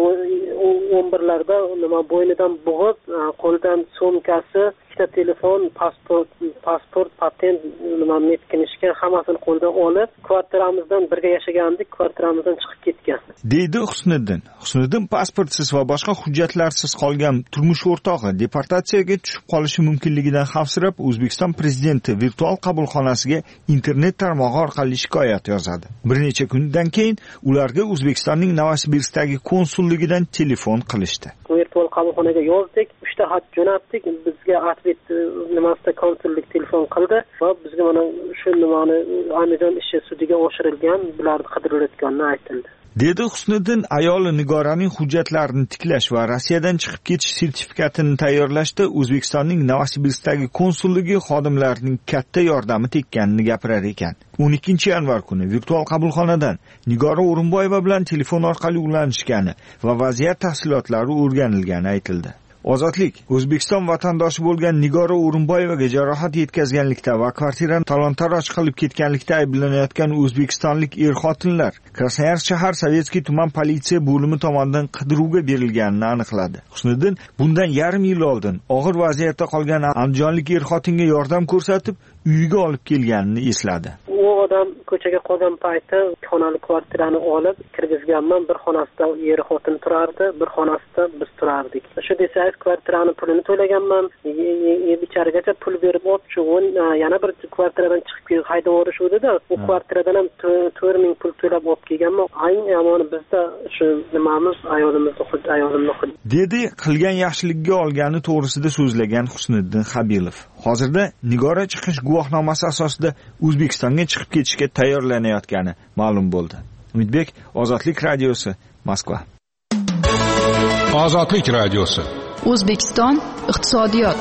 S22: o'n birlarda nima bo'ynidan bo'g'ib, qo'lidan sumkasi, ikkita telefon, pasport, pasport, patent, nima metkinishga hammasini qo'ldan olib, kvartiramizdan birga yashagandik, kvartiramizdan chiqib ketgan.
S3: Deydi Husniddin. Husniddin pasportsiz va boshqa hujjatlarsiz qolgan turmush o'rtog'i deportatsiyaga tushib qolishi mumkinligidan xavfsirab O'zbekiston prezidenti virtual qabulxonasiga internet tarmog'i orqali shikoyat yozadi. Bir necha kundan keyin ularga O'zbekistonning Novosibirskdagi konsulligidan telefon qilishdi.
S22: Virtual qabulxonaga yozdik, uchta xat jo'natdik, bizga atvet nimasida konsullik telefon qildi va bizga mana shu nimani Andijon ishi sudiga oshirilgan, bularni qidirilayotganini aytildi.
S3: Dedi Husniddin ayoli Nigoraning hujjatlarini tiklash va Rossiyadan chiqib ketish sertifikatini tayyorlashda O'zbekistonning Novosibirskdagi konsulligi xodimlarining katta yordami tekkanini gapirar ekan. o'n ikkinchi yanvar kuni virtual qabulxonadan Nigora O'rinboyeva bilan telefon orqali ulanishgani va vaziyat tafsilotlari o'rganilgani aytildi. Ozodlik O'zbekiston vatandoshi bo'lgan Nigora O'rinboyevaga jarohat yetkazganlikda va kvartirani talon-taroj qilib ketganlikda ayblanayotgan o'zbekistonlik er-xotinlar Krasnoyarsk shahar Sovetskiy tuman politsiya bo'limi tomonidan qidiruvga berilganini aniqladi. Husniddin bundan yarim yil oldin og'ir vaziyatda qolgan andijonlik er-xotinga yordam ko'rsatib, uyiga olib kelganini esladi.
S22: U odam ko'chaga qolgan payti xonali kvartirani olib kirgizganman. Bir xonasida eri xotin turardi, bir xonasida biz turardik. Shu desangiz kvartirani pulini to'laganman. Bicharagacha pul berib olibchi, yana bir kvartiradan chiqib haydab yuborishuvdi-da, u kvartiradan ham to'rt ming pul to'lab olib kelganman. Ayni yomoni bizda shu nimamiz ayolimizni xuddi ayolimni xuddi
S3: dedi qilgan yaxshiligiga olgani to'g'risida so'zlagan Husniddin Habilov. Hozirda Nigora chiqish guvohnomasi asosida O'zbekistonga chiqib ketishga tayyorlanayotgani ma'lum bo'ldi. Umidbek, Ozodlik radiosi, Moskva.
S1: Ozodlik radiosi.
S4: O'zbekiston iqtisodiyot.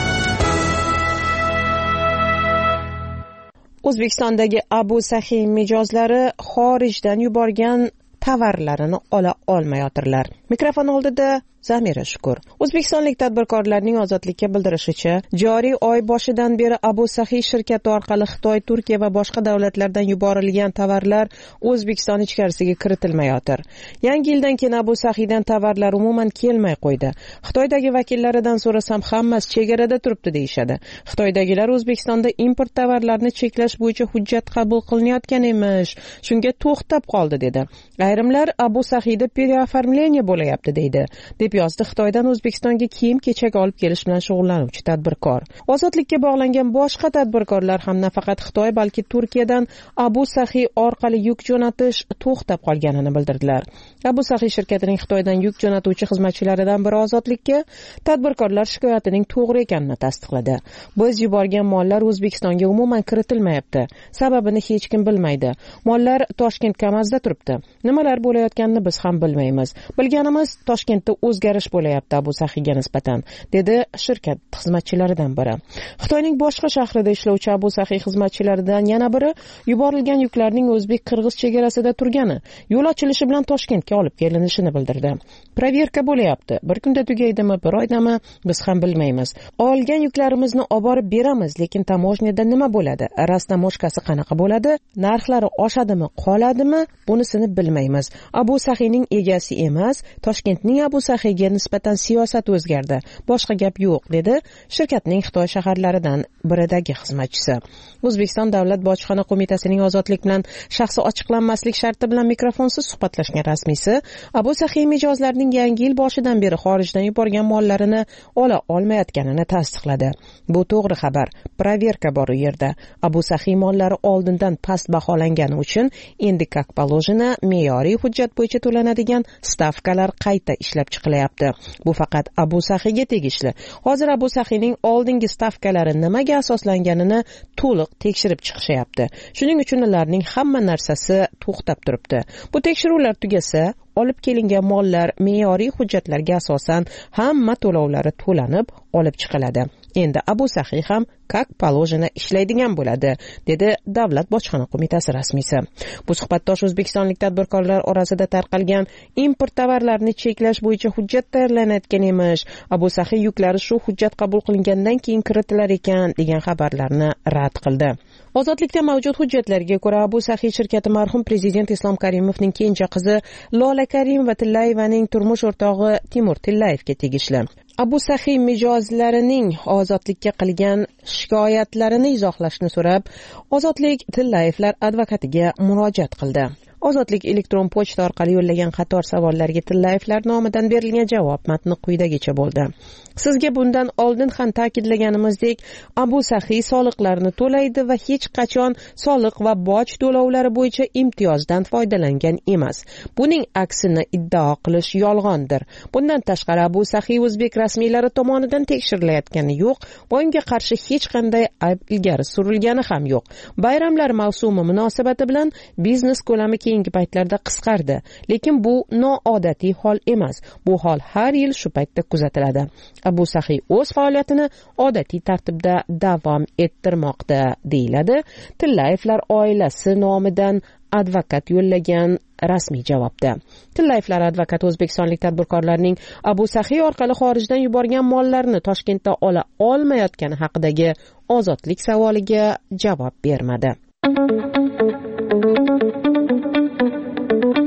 S16: O'zbekistondagi Abu Sahiy mijozlari xorijdan yuborgan tovarlarini ola olmayotirlar. Mikrofon oldida Zamira Shukur. O'zbekistonlik tadbirkorlarning Ozodlikka bildirishicha, joriy oy boshidan beri Abu Sahiy shirkati orqali Xitoy, Turkiya va boshqa davlatlardan yuborilgan tovarlar O'zbekiston ichkarisiga kiritilmayotir. Yangi yildan keyin Abu Sahiydan tovarlar umuman kelmay qo'ydi. Xitoydagi vakillaridan so'rasam, hammasi chegarada turibdi deyshadi. Xitoydagilar O'zbekistonda import tovarlarini cheklash bo'yicha hujjat qabul qilinayotgan emish, shunga to'xtab qoldi dedi. Ayrimlar Abu Sahiyda переоформление bo'layapti deydi. deb yozdi Xitoydan O'zbekistonga kiyim-kechak olib kelish bilan shug'ullanuvchi tadbirkor. Ozodlikka bog'langan boshqa tadbirkorlar ham nafaqat Xitoy, balki Turkiyadan Abu Sahiy orqali yuk jo'natish to'xtab qolganini bildirdilar. Abu Sahiy shirkatining Xitoydan yuk jo'natuvchi xizmatchilaridan biri Ozodlikka tadbirkorlar shikoyatining to'g'ri ekanini tasdiqladi. Biz yuborgan mollar O'zbekistonga umuman kiritilmayapti. Sababini hech kim bilmaydi. Mollar Toshkent Kamazda turibdi. Nimalar bo'layotganini biz ham bilmaymiz. Bilganimiz Toshkentda o'zgarish bo'layapti Abu Sahiyga nisbatan, dedi shirkat xizmatchilaridan biri. Xitoyning boshqa shahrida ishlovchi Abu Sahiy xizmatchilaridan yana biri yuborilgan yuklarning o'zbek-qirg'iz chegarasida turgani, yo'l ochilishi bilan Toshkentga olib kelinishini bildirdi. Proverka bo'layapti. Bir kunda tugaydimi, bir oydami, biz ham bilmaymiz. Olgan yuklarimizni olib borib beramiz, lekin tamojniyada nima bo'ladi? Rasnamoshkasi qanaqa bo'ladi? Narxlari oshadimi, qoladimi? Bunisini bilmaymiz. Abu Sahiyning egasi emas, Toshkentning Abu Sahiyga nisbatan siyosat o'zgardi. Boshqa gap yo'q, dedi shirkatning Xitoy shaharlaridan biridagi xizmatchisi. O'zbekiston Davlat bojxona qo'mitasining Ozodlik bilan shaxsi ochiqlanmaslik sharti bilan mikrofonsiz suhbatlashgan rasmiysi Abu Sahiy mijozlarining yangi yil boshidan beri xorijdan yuborgan mollarini ola olmayotganini tasdiqladi. Bu to'g'ri xabar. Proverka bor u yerda. Abu Sahiy mollari oldindan past baholangani uchun endi как положено me'yoriy hujjat bo'yicha to'lanadigan stavkalar qayta ishlab chiqilyapti. Bu faqat Abu Sahiyga tegishli. Hozir Abu Sahiyning oldingi stavkalari nimaga asoslanganini to'liq tekshirib chiqishyapti. Shuning uchun ularning hamma narsasi to'xtab turibdi. Bu tekshiruvlar tugasa, olib kelingan mollar me'yoriy hujjatlarga asosan hamma to'lovlari to'lanib olib chiqiladi. Endi Abu Sahiy ham как положено ishlaydigan bo'ladi, dedi Davlat bojxona qo'mitasi rasmiysi. Bu suhbatdosh o'zbekistonlik tadbirkorlar orasida tarqalgan import tovarlarini cheklash bo'yicha hujjat tayyorlanayotgan emish. Abu Sahiy yuklari shu hujjat qabul qilingandan keyin kiritilar ekan degan xabarlarni rad qildi. Ozodlikda mavjud hujjatlarga ko'ra Abu Sahiy shirkati marhum prezident Islom Karimovning kenja qizi Lola Karimova Tillayevaning turmush o'rtog'i Timur Tillayevga tegishli. Abu Sahiy mijozlarining Ozodlikka qilgan shikoyatlarini izohlashni so'rab, Ozodlik Tillayevlar advokatiga murojaat qildi. Ozodlik elektron pochta orqali yo'llagan qator savollarga Tillayevlar nomidan berilgan javob matni quyidagicha bo'ldi. Sizga bundan oldin ham ta'kidlaganimizdek, Abu Sahiy soliqlarni to'laydi va hech qachon soliq va boj to'lovlari bo'yicha imtiyozdan foydalangan emas. Buning aksini iddao qilish yolg'ondir. Bundan tashqari Abu Sahiy o'zbek rasmiylari tomonidan tekshirilayotgani yo'q va unga qarshi hech qanday ayb ilgari surilgani ham yo'q. Bayramlar mavsumi munosabati bilan biznes ko'lami keyingi paytlarda qisqardi, lekin bu noodatiy hol emas. Bu hol har yil shu paytda kuzatiladi. Abu Sahiy o'z faoliyatini odatiy tartibda davom ettirmoqda, deyiladi Tillayevlar oilasi nomidan advokat yo'llagan rasmiy javobda. Tillayevlar advokati o'zbekistonlik tadbirkorlarning Abu Sahiy orqali xorijdan yuborgan mollarini Toshkentda ola olmayotgani haqidagi Ozodlik savoliga javob bermadi.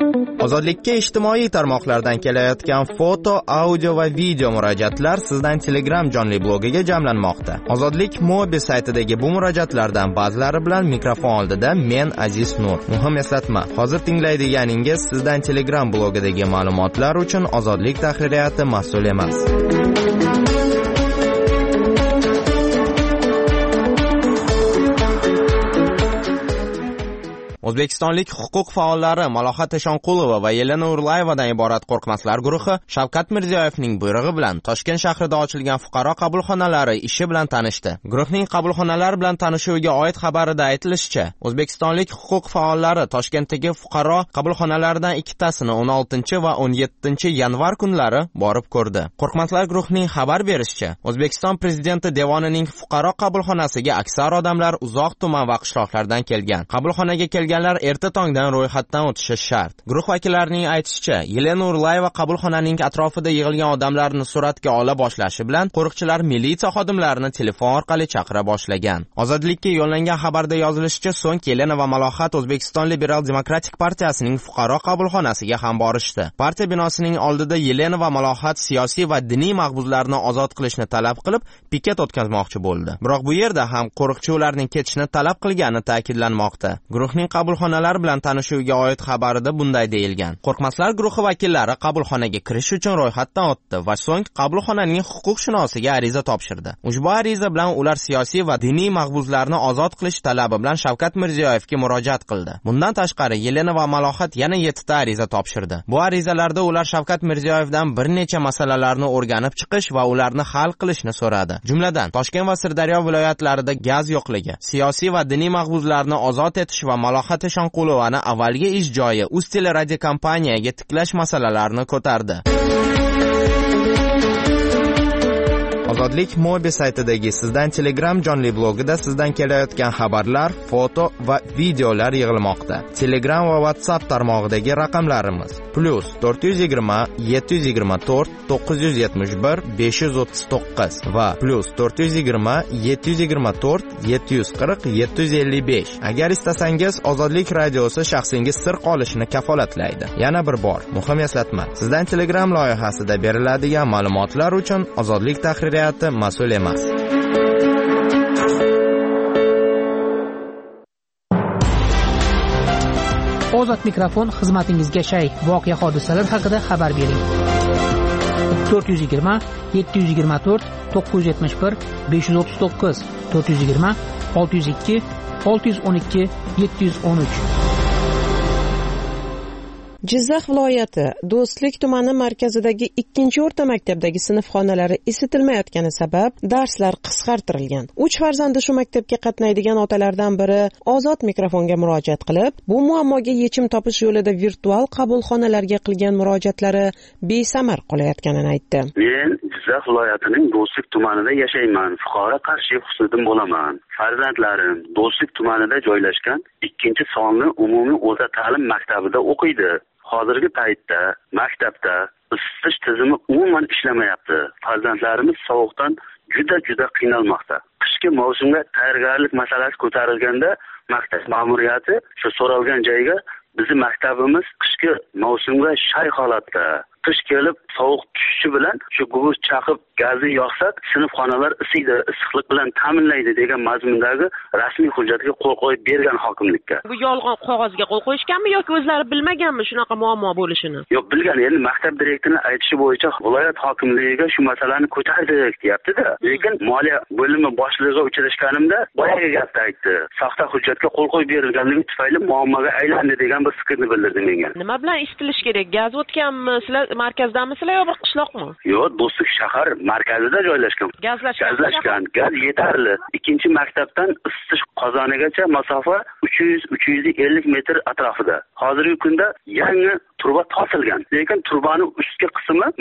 S20: Ozodlikka ijtimoiy tarmoqlardan kelayotgan foto, audio va video murojaatlar sizdan Telegram jonli blogiga jamlanmoqda. Ozodlik Mobi saytidagi bu murojaatlardan ba'zilari bilan mikrofon oldida men Aziz Nur. Muhim eslatma, hozir tinglaydiganingiz sizdan Telegram blogidagi ma'lumotlar uchun Ozodlik tahririyati mas'ul emas. O'zbekistonlik huquq faollari Malohat Eshonqulova va Yelena Urlayevadan iborat qo'rqmaslar guruhi Shavkat Mirziyoyevning buyrug'i bilan Toshkent shahrida ochilgan fuqaro qabulxonalari ishi bilan tanishdi. Guruhning qabulxonalar bilan tanishuviga oid xabarida aytilishicha, O'zbekistonlik huquq faollari Toshkentdagi fuqaro qabulxonalaridan ikkitasini o'n oltinchi va o'n yettinchi yanvar kunlari borib ko'rdi. Qo'rqmaslar guruhining xabar berishicha, O'zbekiston prezidenti devonining fuqaro qabulxonasiga aksar odamlar uzoq tuman va qishloqlardan kelgan. Qabulxonaga kelgan erta tongdan ro'yxatdan o'tishi shart. Guruh vakillarining aytishicha, Yelena Urlayeva qabulxonaning atrofida yig'ilgan odamlarni suratga ola boshlashi bilan qo'riqchilar militsiya xodimlarini telefon orqali chaqira boshlagan. Ozodlikka yo'llangan xabarda yozilishicha, so'ng Yelena va Malohat O'zbekiston Liberal Demokratik partiyasining fuqaro qabulxonasiga ham borishdi. Partiya binosining oldida Yelena va Malohat siyosiy va diniy mahbuslarni ozod qilishni talab qilib, piket o'tkazmoqchi bo'ldi. Biroq bu yerda ham qo'riqchi ularning ketishini talab qilgani ta'kidlanmoqda. Guruhning qabulxonalar bilan tanishuviga oid xabarida bunday deyilgan. Qo'rqmaslar guruhi vakillari qabulxonaga kirish uchun ro'yxatdan o'tdi va so'ng qabulxonaning huquqshunoshiga ariza topshirdi. Ushbu ariza bilan ular siyosiy va diniy mahbuslarni ozod qilish talabi bilan Shavkat Mirziyoyevga murojaat qildi. Bundan tashqari Yelena va Malohat yana yettita ariza topshirdi. Bu arizalarda ular Shavkat Mirziyoyevdan bir necha masalalarni o'rganib chiqish va ularni hal qilishni so'radi. Jumladan, Toshkent va Sirdaryo viloyatlarida gaz yo'qligi, siyosiy va diniy mahbuslarni ozod etish va Malohat Eshonqulovani avvalgi ish joyi Uz teleradio kompaniyaga tiklash masalalarini ko'tardi. Ozodlik Mobi saytidagi sizdan Telegram jonli blogida sizdan kelayotgan xabarlar, foto va videolar yig'ilmoqda. Telegram va WhatsApp tarmog'idagi raqamlarimiz plus to'rt yuz yigirma yetti yuz yigirma to'rt to'qqiz yuz yetmish bir besh yuz o'ttiz to'qqiz va plus to'rt yuz yigirma yetti yuz yigirma to'rt yetti yuz qirq yetti yuz ellik besh. Agar istasangiz, Ozodlik radiosi shaxsingiz sir qolishini kafolatlaydi. Yana bir bor, muhim eslatma, sizdan Telegram loyihasida beriladigan ma'lumotlar uchun Ozodlik tahririyati mas'ul emas.
S6: Ozod mikrofon xizmatingizga shay. Voqea hodisalar haqida xabar bering. to'rt yuz yigirma yetti yuz yigirma to'rt to'qqiz yuz yetmish bir besh yuz o'ttiz to'qqiz to'rt yuz yigirma olti yuz ikki olti yuz o'n ikki yetti yuz o'n uch.
S16: Jizzax viloyati Do'stlik tumani markazidagi ikkinchi o'rta maktabdagi sinf xonalari isitilmayotgani sabab darslar qisqartirilgan. uch farzandi shu maktabga qatnaydigan otalardan biri Ozod mikrofonga murojaat qilib, bu muammoga yechim topish yo'lida virtual qabulxonalarga qilgan murojaatlari besamar qolayotganini aytdi.
S8: Men Jizzax viloyatining Do'stlik tumanida yashayman. Fuqaro Qarshi Husniddin bo'laman. Farzandlarim Do'stlik tumanida joylashgan ikkinchi sonli umumiy o'rta ta'lim maktabida o'qiydi. Hozirgi paytda maktabda isitish tizimi umuman ishlamayapti. Farzandlarimiz sovuqdan juda juda qiynalmoqda. Qishki mavsumga tayyorgarlik masalasi ko'tarilganda maktab ma'muriyati shu so'ralgan joyga bizni maktabimiz qishki mavsumga shay holatda. Qish kelib sovuq tushishi bilan shu guguz chaqib gazni yoqsak sinf xonalar isiydi, issiqlik bilan ta'minlaydi degan mazmundagi rasmiy hujjatga qo'l qo'yib bergan hokimlikka.
S23: Bu yolg'on qog'ozga qo'l qo'yishganmi yoki o'zlari bilmaganmi shunaqa muammo bo'lishini?
S8: Yo'q, bilgan. Endi maktab direktorining aytishi bo'yicha viloyat hokimligiga shu masalani ko'tardik, deyapti-da. Lekin moliya bo'limi boshlig'iga uchrashganimda boyagi gapni aytdi. Soxta hujjatga qo'l qo'yib berilganligi tufayli muammoga aylandi degan bir fikrni bildirdi menga.
S23: Nima bilan isitilish kerak? Gaz o'tganmi? Sizlar markazdamisizlar yo bir qishloqmi?
S8: Yo'q, Do'stlik shahar markazida joylashgan.
S23: Gazlashgan.
S8: Gazlashgan. Gaz yetarli. Ikkinchi maktabdan isitish qozonigacha masofa uch yuz uch yuz ellik metr atrofida. Hozirgi kunda yangi turba tortilgan. Lekin turbaning ustki qismi maxsus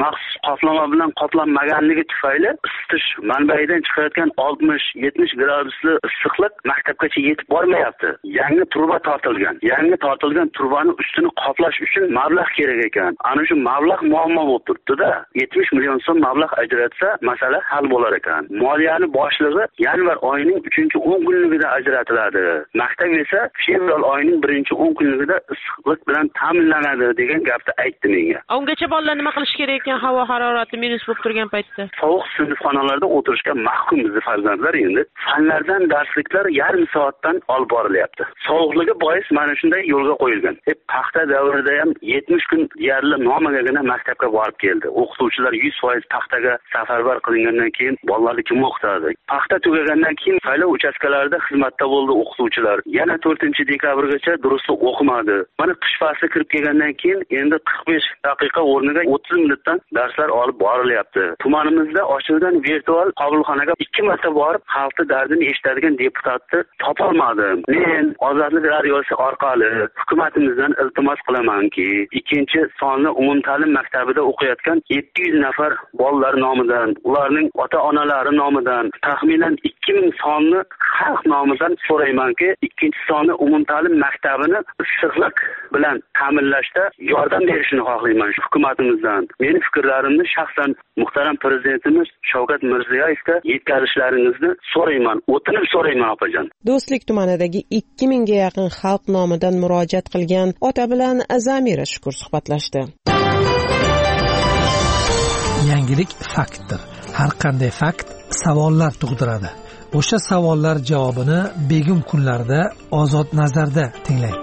S8: qoplama bilan qoplanmaganligi tufayli isitish manbaidan chiqayotgan oltmish yetmish gradusli issiqlik maktabgacha yetib bormayapti. Yangi truba tortilgan. Yangi tortilgan trubani ustini qoplash uchun mablag' kerak ekan. Ana shu mablag' muammo bo'lib turibdi-da. yetmish million so'm mablag' ajratsa, masala hal bo'lar ekan. Moliyani boshlig'i yanvar oyining uchinchi o'n kunligida ajratiladi. Maktab esa fevral oyining birinchi o'n kunligida issiqlik bilan ta'minlanadi degan gapni aytdi menga.
S23: Ungacha bolalar nima qilish kerak ekan havo harorati minus bo'lib turgan paytda?
S8: Sovuq sinfxonalarda o'tirishga mahkum bizning farzandlar endi. Fanlardan darsliklar yarim soatdan olib borilyapti. Sovuqligi bois mana shunday yo'lga qo'yilgan. E, paxta davrida ham yetmish kun deyarli nomagagina maktabga borib keldi. O'qituvchilar yuz foiz paxtaga safarbar qilingandan keyin bolalarni kim o'qitadi? Paxta tugagandan keyin saylov uchastkalarida xizmatda bo'ldi o'qituvchilar. Yana to'rtinchi dekabrgacha durust o'qimadi. Mana qish fasli kirib kelgandan keyin endi qirq besh daqiqa o'rniga o'ttiz minutdan darslar olib borilyapti. Tumanimizda ochilgan virtual qabulxonaga ikki marta borib xalqning dardini eshitadigan deputatni topolmadim. Men Ozodlik radiosi orqali hukumatimizdan iltimos qilamanki, ikkinchi sonli umumta'lim maktabida o'qiyotgan yetti yuz nafar bolalar nomidan, ularning ota-onalari nomidan, taxminan ikki ming sonli xalq nomidan so'raymanki, ikkinchi sonli umumta'lim maktabini issiqlik bilan ta'minlashda yordam berishini xohlayman hukumatimizdan. Meni fikrlarimni shaxsan muhtaram prezidentimiz Shavkat Mirziyoyevga yetkazishlaringizni so'rayman, o'tinib so'rayman opajon.
S16: Do'stlik tumanidagi ikki mingga yaqin xalq nomidan murojaat qilgan ota bilan Zamira Shukur suhbatlashdi.
S9: Yangilik faktdir. Har qanday fakt savollar tug'diradi. O'sha savollar javobini begim kunlarda Ozod nazarda tinglang.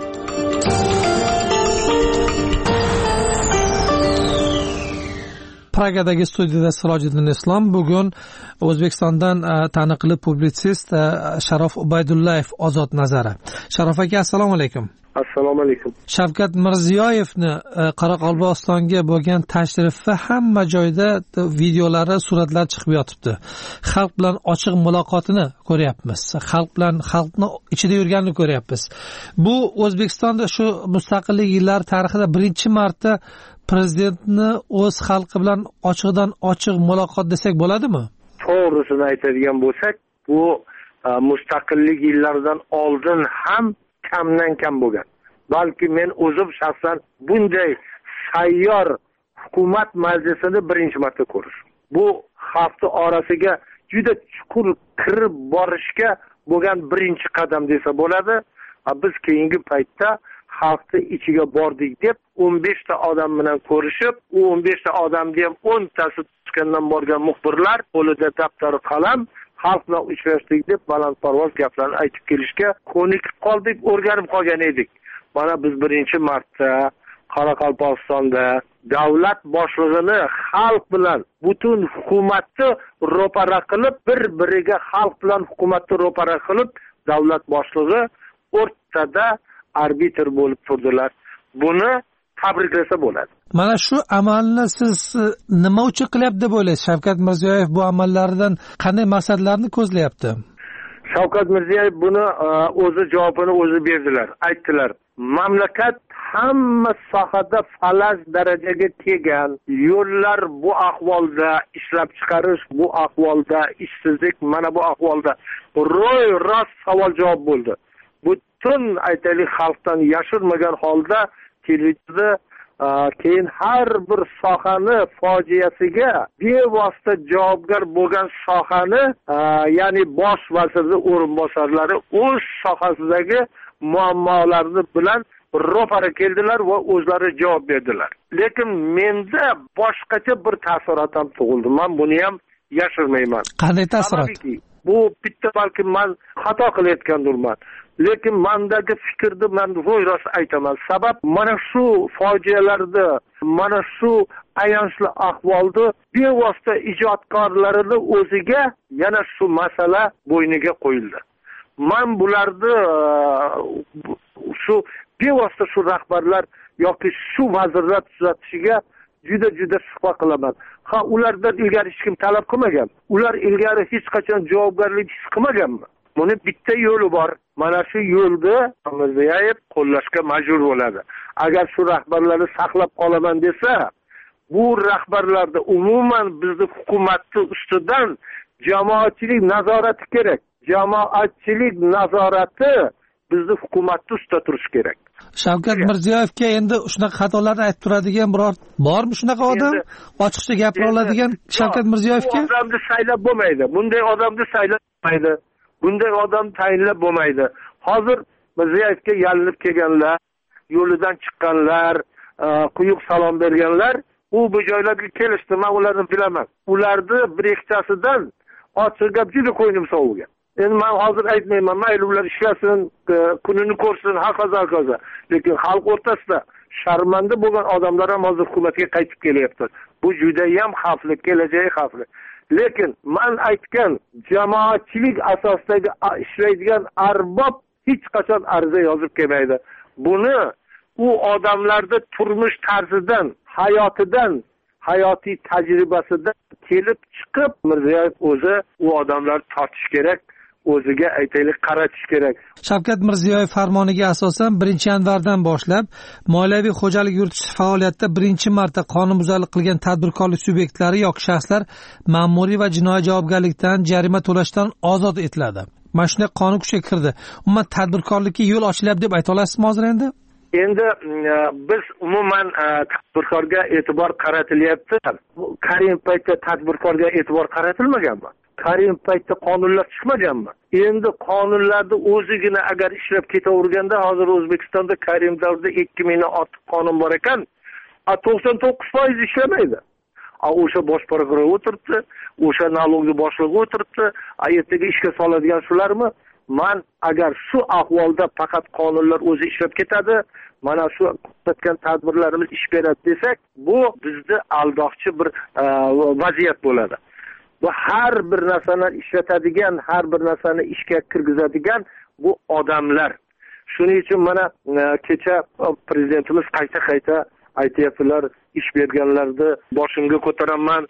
S9: Pragadagi studiyada Sirojiddin Islom bugun O'zbekistondan taniqli publitsist Sharof Ubaydullayev Ozod nazari. Sharof aka, assalomu alaykum.
S10: Assalomu alaykum.
S9: Shavkat Mirziyoyevni Qoraqalpog'istonga bo'lgan tashrifi hamma joyda videolari, suratlar chiqib yotibdi. Xalq bilan ochiq muloqotini ko'ryapmiz. Xalq bilan xalqni ichida yurganini ko'ryapmiz. Bu O'zbekistonda shu mustaqillik yillari tarixida birinchi marta prezidentni o'z xalqi bilan ochiqdan ochiq muloqot desak bo'ladimi?
S10: To'g'risini aytadigan bo'lsak, bu mustaqillik yillaridan oldin ham kamdan kam bo'lgan. Balki men o'zim shaxsan bunday sayyor hukumat majlisini birinchi marta ko'rishim. Bu xalqni orasiga juda chuqur kirib borishga bo'lgan birinchi qadam desa bo'ladi. Biz keyingi paytda xalqni ichiga bordik deb o'n besh ta odam bilan ko'rishib, u o'n besh ta odamga ham o'n tasi tutgandan borgan muxbirlar qo'lida daftar qalam xalq bilan uchrashdik deb balandparvoz gaplarni aytib kelishga ko'nikib qoldik, o'rganib qolgan edik. Mana biz birinchi marta Qoraqalpog'istonda davlat boshlig'ini xalq bilan butun hukumatni ro'para qilib, bir-biriga xalq bilan hukumatni ro'para qilib, davlat boshlig'i o'rtada arbitr bo'lib turdilar. Buni tabriklasa bo'ladi.
S9: Mana shu amalni siz nima uchun qilyapti deb o'ylaysiz? Shavkat Mirziyoyev bu amallaridan qanday maqsadlarni ko'zlayapti?
S10: Shavkat Mirziyoyev buni o'zi javobini o'zi berdilar, aytdilar. Mamlakat hamma sohada falaj darajaga kelgan, yo'llar bu ahvolda, ishlab chiqarish bu ahvolda, ishsizlik mana bu ahvolda. Ro'y rost savol javob bo'ldi. Butun aytaylik xalqdan yashirmagan holda televizorda keyin har bir sohani fojiasiga bevosita javobgar bo'lgan sohani, ya'ni bosh vazirning o'rinbosarlari o'z sohasidagi muammolarni bilan ro'para keldilar va o'zlari javob berdilar. Lekin menda boshqacha bir taassurot ham tug'ildi. Men buni ham yashirmayman.
S9: Qanday taassurot?
S10: Bu bitta balki men xato qilayotgandirman. Lekin mendagi fikrni men ro'y-rost aytaman. Sabab mana shu fojialarda, mana shu ayanchli ahvolda bevosita ijodkorlarni o'ziga yana shu masala bo'yniga qo'yildi. Men bularni shu bevosita shu rahbarlar yoki shu vazirlar tuzatishiga juda juda shubha qilaman. Ha, ulardan ilgari hech kim talab qilmagan. Ular ilgari hech qachon javobgarlik his qilmaganmi? Buni bitta yo'li bor. Mana shu yo'lda Mirziyoyev qo'llashga majbur bo'ladi. Agar shu rahbarlarni saqlab qolaman desa, bu rahbarlarda umuman bizni hukumatni ustidan jamoatchilik nazorati kerak. Jamoatchilik nazorati bizni hukumatni ustida turishi kerak.
S9: Shavkat Mirziyoyevga endi shunaqa xatolarni aytib turadigan biror bormi shunaqa odam? Ochiqcha gapira oladigan Shavkat Mirziyoyevga?
S10: Bu odamni saylab bo'lmaydi. Bunday odamni saylab bo'lmaydi. Bunday odam tayinlab bo'lmaydi. Hozir Mirziyoyevga yalinib kelganlar, yo'lidan chiqqanlar, quyuq salom berganlar, u bu joylarga kelishdi. Men ularni bilaman. Ularni bir ikkitasidan ochiq gap juda qo'ynim sovugan. Endi men hozir aytmayman, mayli ular ishlasin, kunini ko'rsin, hokazo hokazo. Lekin xalq o'rtasida sharmanda bo'lgan odamlar ham hozir hukumatga qaytib kelyapti. Bu juda ham xavfli, kelajagi xavfli. Lekin men aytgan jamoatchilik asosidagi ishlaydigan arbob hech qachon ariza yozib kelmaydi. Buni u odamlarda turmush tarzidan, hayotidan, hayotiy tajribasidan kelib chiqib Mirziyoyev o'zi u odamlarni tortish kerak, o'ziga aytaylik qaratish kerak.
S9: Shavkat Mirziyoyev farmoniga asosan birinchi yanvardan boshlab moliyaviy xo'jalik yuritish faoliyatida birinchi marta qonunbuzarlik qilgan tadbirkorlik subyektlari yoki shaxslar ma'muriy va jinoiy javobgarlikdan, jarima to'lashdan ozod etiladi. Mana shunday qonun kuchga kirdi. Umuman tadbirkorlikka yo'l ochilyapti deb ayta olasizmi hozir endi?
S10: Endi biz umuman tadbirkorga e'tibor qaratilyapti. Karim paytda tadbirkorga e'tibor qaratilmaganmi? Karim paytda qonunlar chiqmaganmi? Endi qonunlarda o'zigina agar ishlab ketaverganda, hozir O'zbekistonda Karim davrida ikki mingdan ortiq qonun bor ekan, to'qson to'qqiz foiz ishlamaydi. O'sha bosh prokuror o'tiribdi, o'sha налоговый boshlig'i o'tiribdi, ertaga ishga soladigan shularmi? Men agar shu ahvolda faqat qonunlar o'zi ishlab ketadi, mana shu ko'rsatgan tadbirlarimiz ish beradi desak, bu bizni aldoqchi bir vaziyat bo'ladi. Bu har bir narsani ishlatadigan, har bir narsani ishga kirgizadigan bu odamlar. Shuning uchun mana kecha prezidentimiz qayta-qayta aytayaptilar, ish berganlarni boshimga ko'taraman,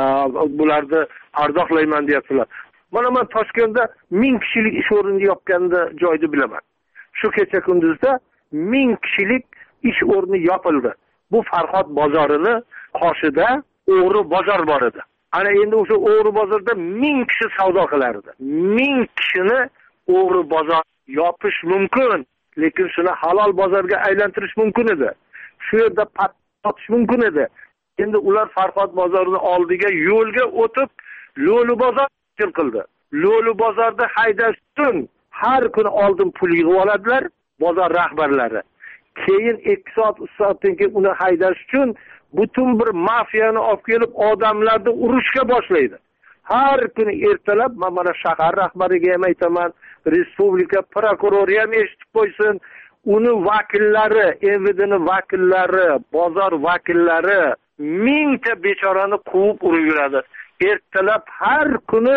S10: bularni ardoqlayman deyaptilar. Mana men Toshkentda ming kishilik ish o'rnini yopganda joyni bilaman. Shu kecha kunduzda ming kishilik ish o'rni yopildi. Bu Farhod bozorining qoshida o'g'ri bozor bor edi. Ana endi o'sha o'g'ri bozorda ming kishi savdo qilardi. ming kishini o'g'ri bozor yopish mumkin, lekin shuni halol bozorga aylantirish mumkin edi. Shu yerda patatish mumkin edi. Endi ular Farhod bozorining oldiga yo'lga o'tib, Lo'li bozor qildi. Lo'li bozorda haydash uchun har kuni oldin pul yig'ib oladilar bozor rahbarlari. Keyin ikki soat, uch soatdan keyin uni haydash uchun butun bir mafiyani olib kelib odamlarni urushga boshlaydi. Har kuni ertalab men mana shahar rahbariga ham aytaman, respublika prokurori ham eshitib qo'ysin, uni vakillari, M V D'ning vakillari, bozor vakillari mingta bechorani quvib urib yuradi. Ertalab har kuni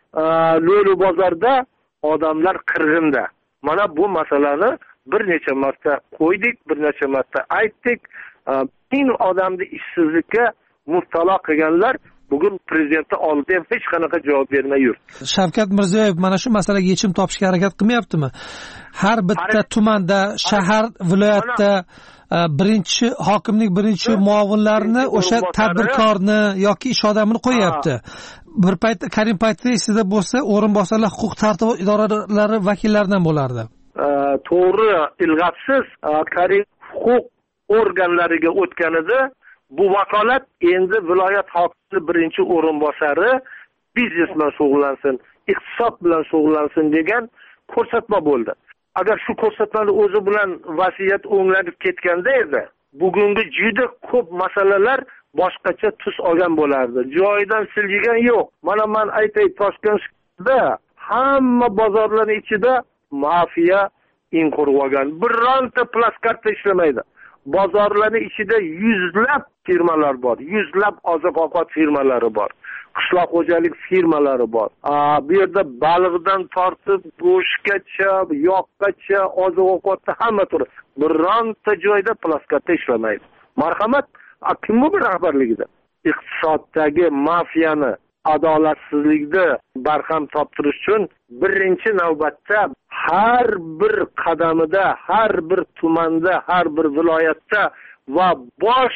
S10: Lo'li bozorda odamlar qirg'inda. Mana bu masalani bir necha marta qo'ydik, bir necha marta aytdik. Ming odamni ishsizlikka mubtalo qilganlar bugun prezidentning oldida ham hech qanaqa javob bermay yuribdi.
S9: Shavkat Mirziyoyev mana shu masalaga yechim topishga harakat qilmayaptimi? Har bitta tumanda, shahar, viloyatda birinchi hokimlik birinchi muovinlarini o'sha tadbirkorni yoki ish odamini qo'yapti. Bir payt Karim paytida esida bo'lsa, o'rinbosarlar huquq tartibot idoralari vakillaridan bo'lardi.
S10: To'g'ri, ilg'absiz Karim huquq organlariga o'tganida bu vakolat endi viloyat hokimi birinchi o'rinbosari biznes bilan shug'ullansin, iqtisod bilan shug'ullansin degan ko'rsatma bo'ldi. Agar shu ko'rsatmani o'zi bilan vasiyat o'nglanib ketganda edi, bugungi juda ko'p masalalar boshqacha tus olgan bo'lardi. Joyidan siljigan yo'q. Mana men aytay, Toshkentda hamma bozorlarning ichida mafiya in qurib olgan. Bironta plaskarta ishlamaydi. Bozorlarning ichida yuzlab firmalar bor, yuzlab oziq-ovqat firmalari bor, qishloq xo'jalik firmalari bor. Bu yerda baliqdan tortib go'shtgacha, yoqgacha, oziq-ovqatda hamma turi. Bironta joyda plaskarta ishlamaydi. Marhamat, kim bu rahbarligida? Iqtisoddagi mafiyani adolatsizlikni barham toptirish uchun birinchi navbatda har bir qadamida, har bir tumanda, har bir viloyatda va bosh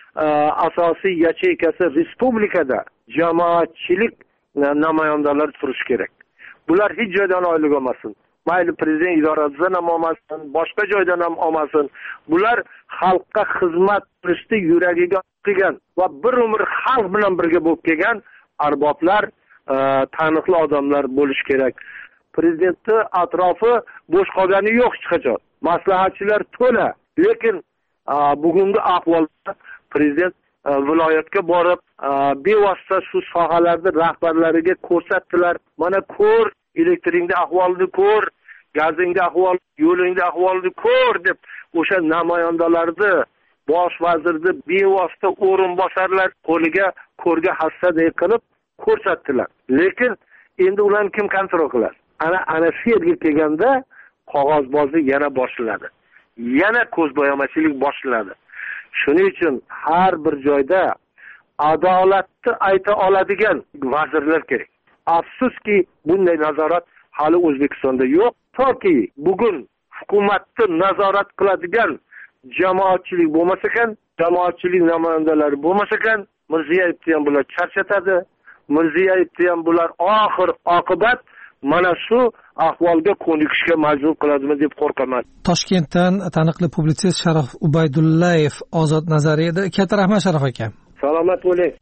S10: asosiy yacheykasi respublikada jamoatchilik namoyandalari turishi kerak. Bular hech joydan oylik olmasin. Mayli prezident idorasidan ham olmasin, boshqa joydan ham olmasin. Bular xalqqa xizmat qilishni yuragiga qilgan va bir umr xalq bilan birga bo'lib kelgan arboblar, taniqli odamlar bo'lishi kerak. Prezidentni atrofi bo'sh qolgani yo'q hech qachon. Maslahatchilar to'la, lekin bugungi ahvolda prezident viloyatga borib bevosita shu sohalarning rahbarlariga ko'rsatdilar. Mana ko'r, elektringni ahvolini ko'r, gazingni ahvolini, yo'lingni ahvolini ko'r deb o'sha namoyandalarni bosh vazirni bevosita o'rinbosarlar qo'liga ko'rga hassadek qilib ko'rsatdilar. Lekin endi ularni kim kontrol qiladi? Ana ana shu yerga kelganda qog'ozbozlik yana boshlanadi. Yana ko'zbo'yamachilik boshlanadi. Shuning uchun har bir joyda adolatni ayta oladigan vazirlar kerak. Afsuski bunday nazorat hali O'zbekistonda yo'q. Toki bugun hukumatni nazorat qiladigan jamoatchilik bo'lmasa ekan, jamoatchilik namoyandalari bo'lmasa ekan, Mirziyevni ham bular charchatadi. Mirziyevni ham bular oxir oqibat mana shu ahvolga ko'nikishga majbur qiladimi deb qo'rqaman.
S9: Toshkentdan taniqli publitsist Sharof Ubaydullayev ozod nazari edi. Katta rahmat Sharof aka.
S10: Salomat bo'ling.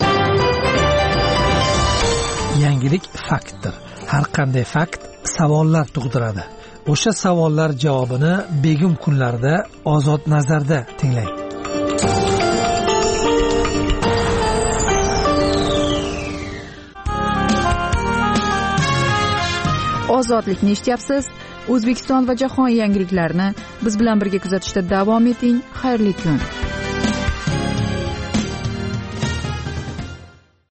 S9: Yangilik faktdir. Har qanday fakt savollar tug'diradi. O'sha savollar javobini begim kunlarda ozod nazarda tinglang.
S4: Ozodlikni eshityapsiz. O'zbekiston va jahon yangiliklarini biz bilan birga kuzatishda davom eting. Xayrli kun.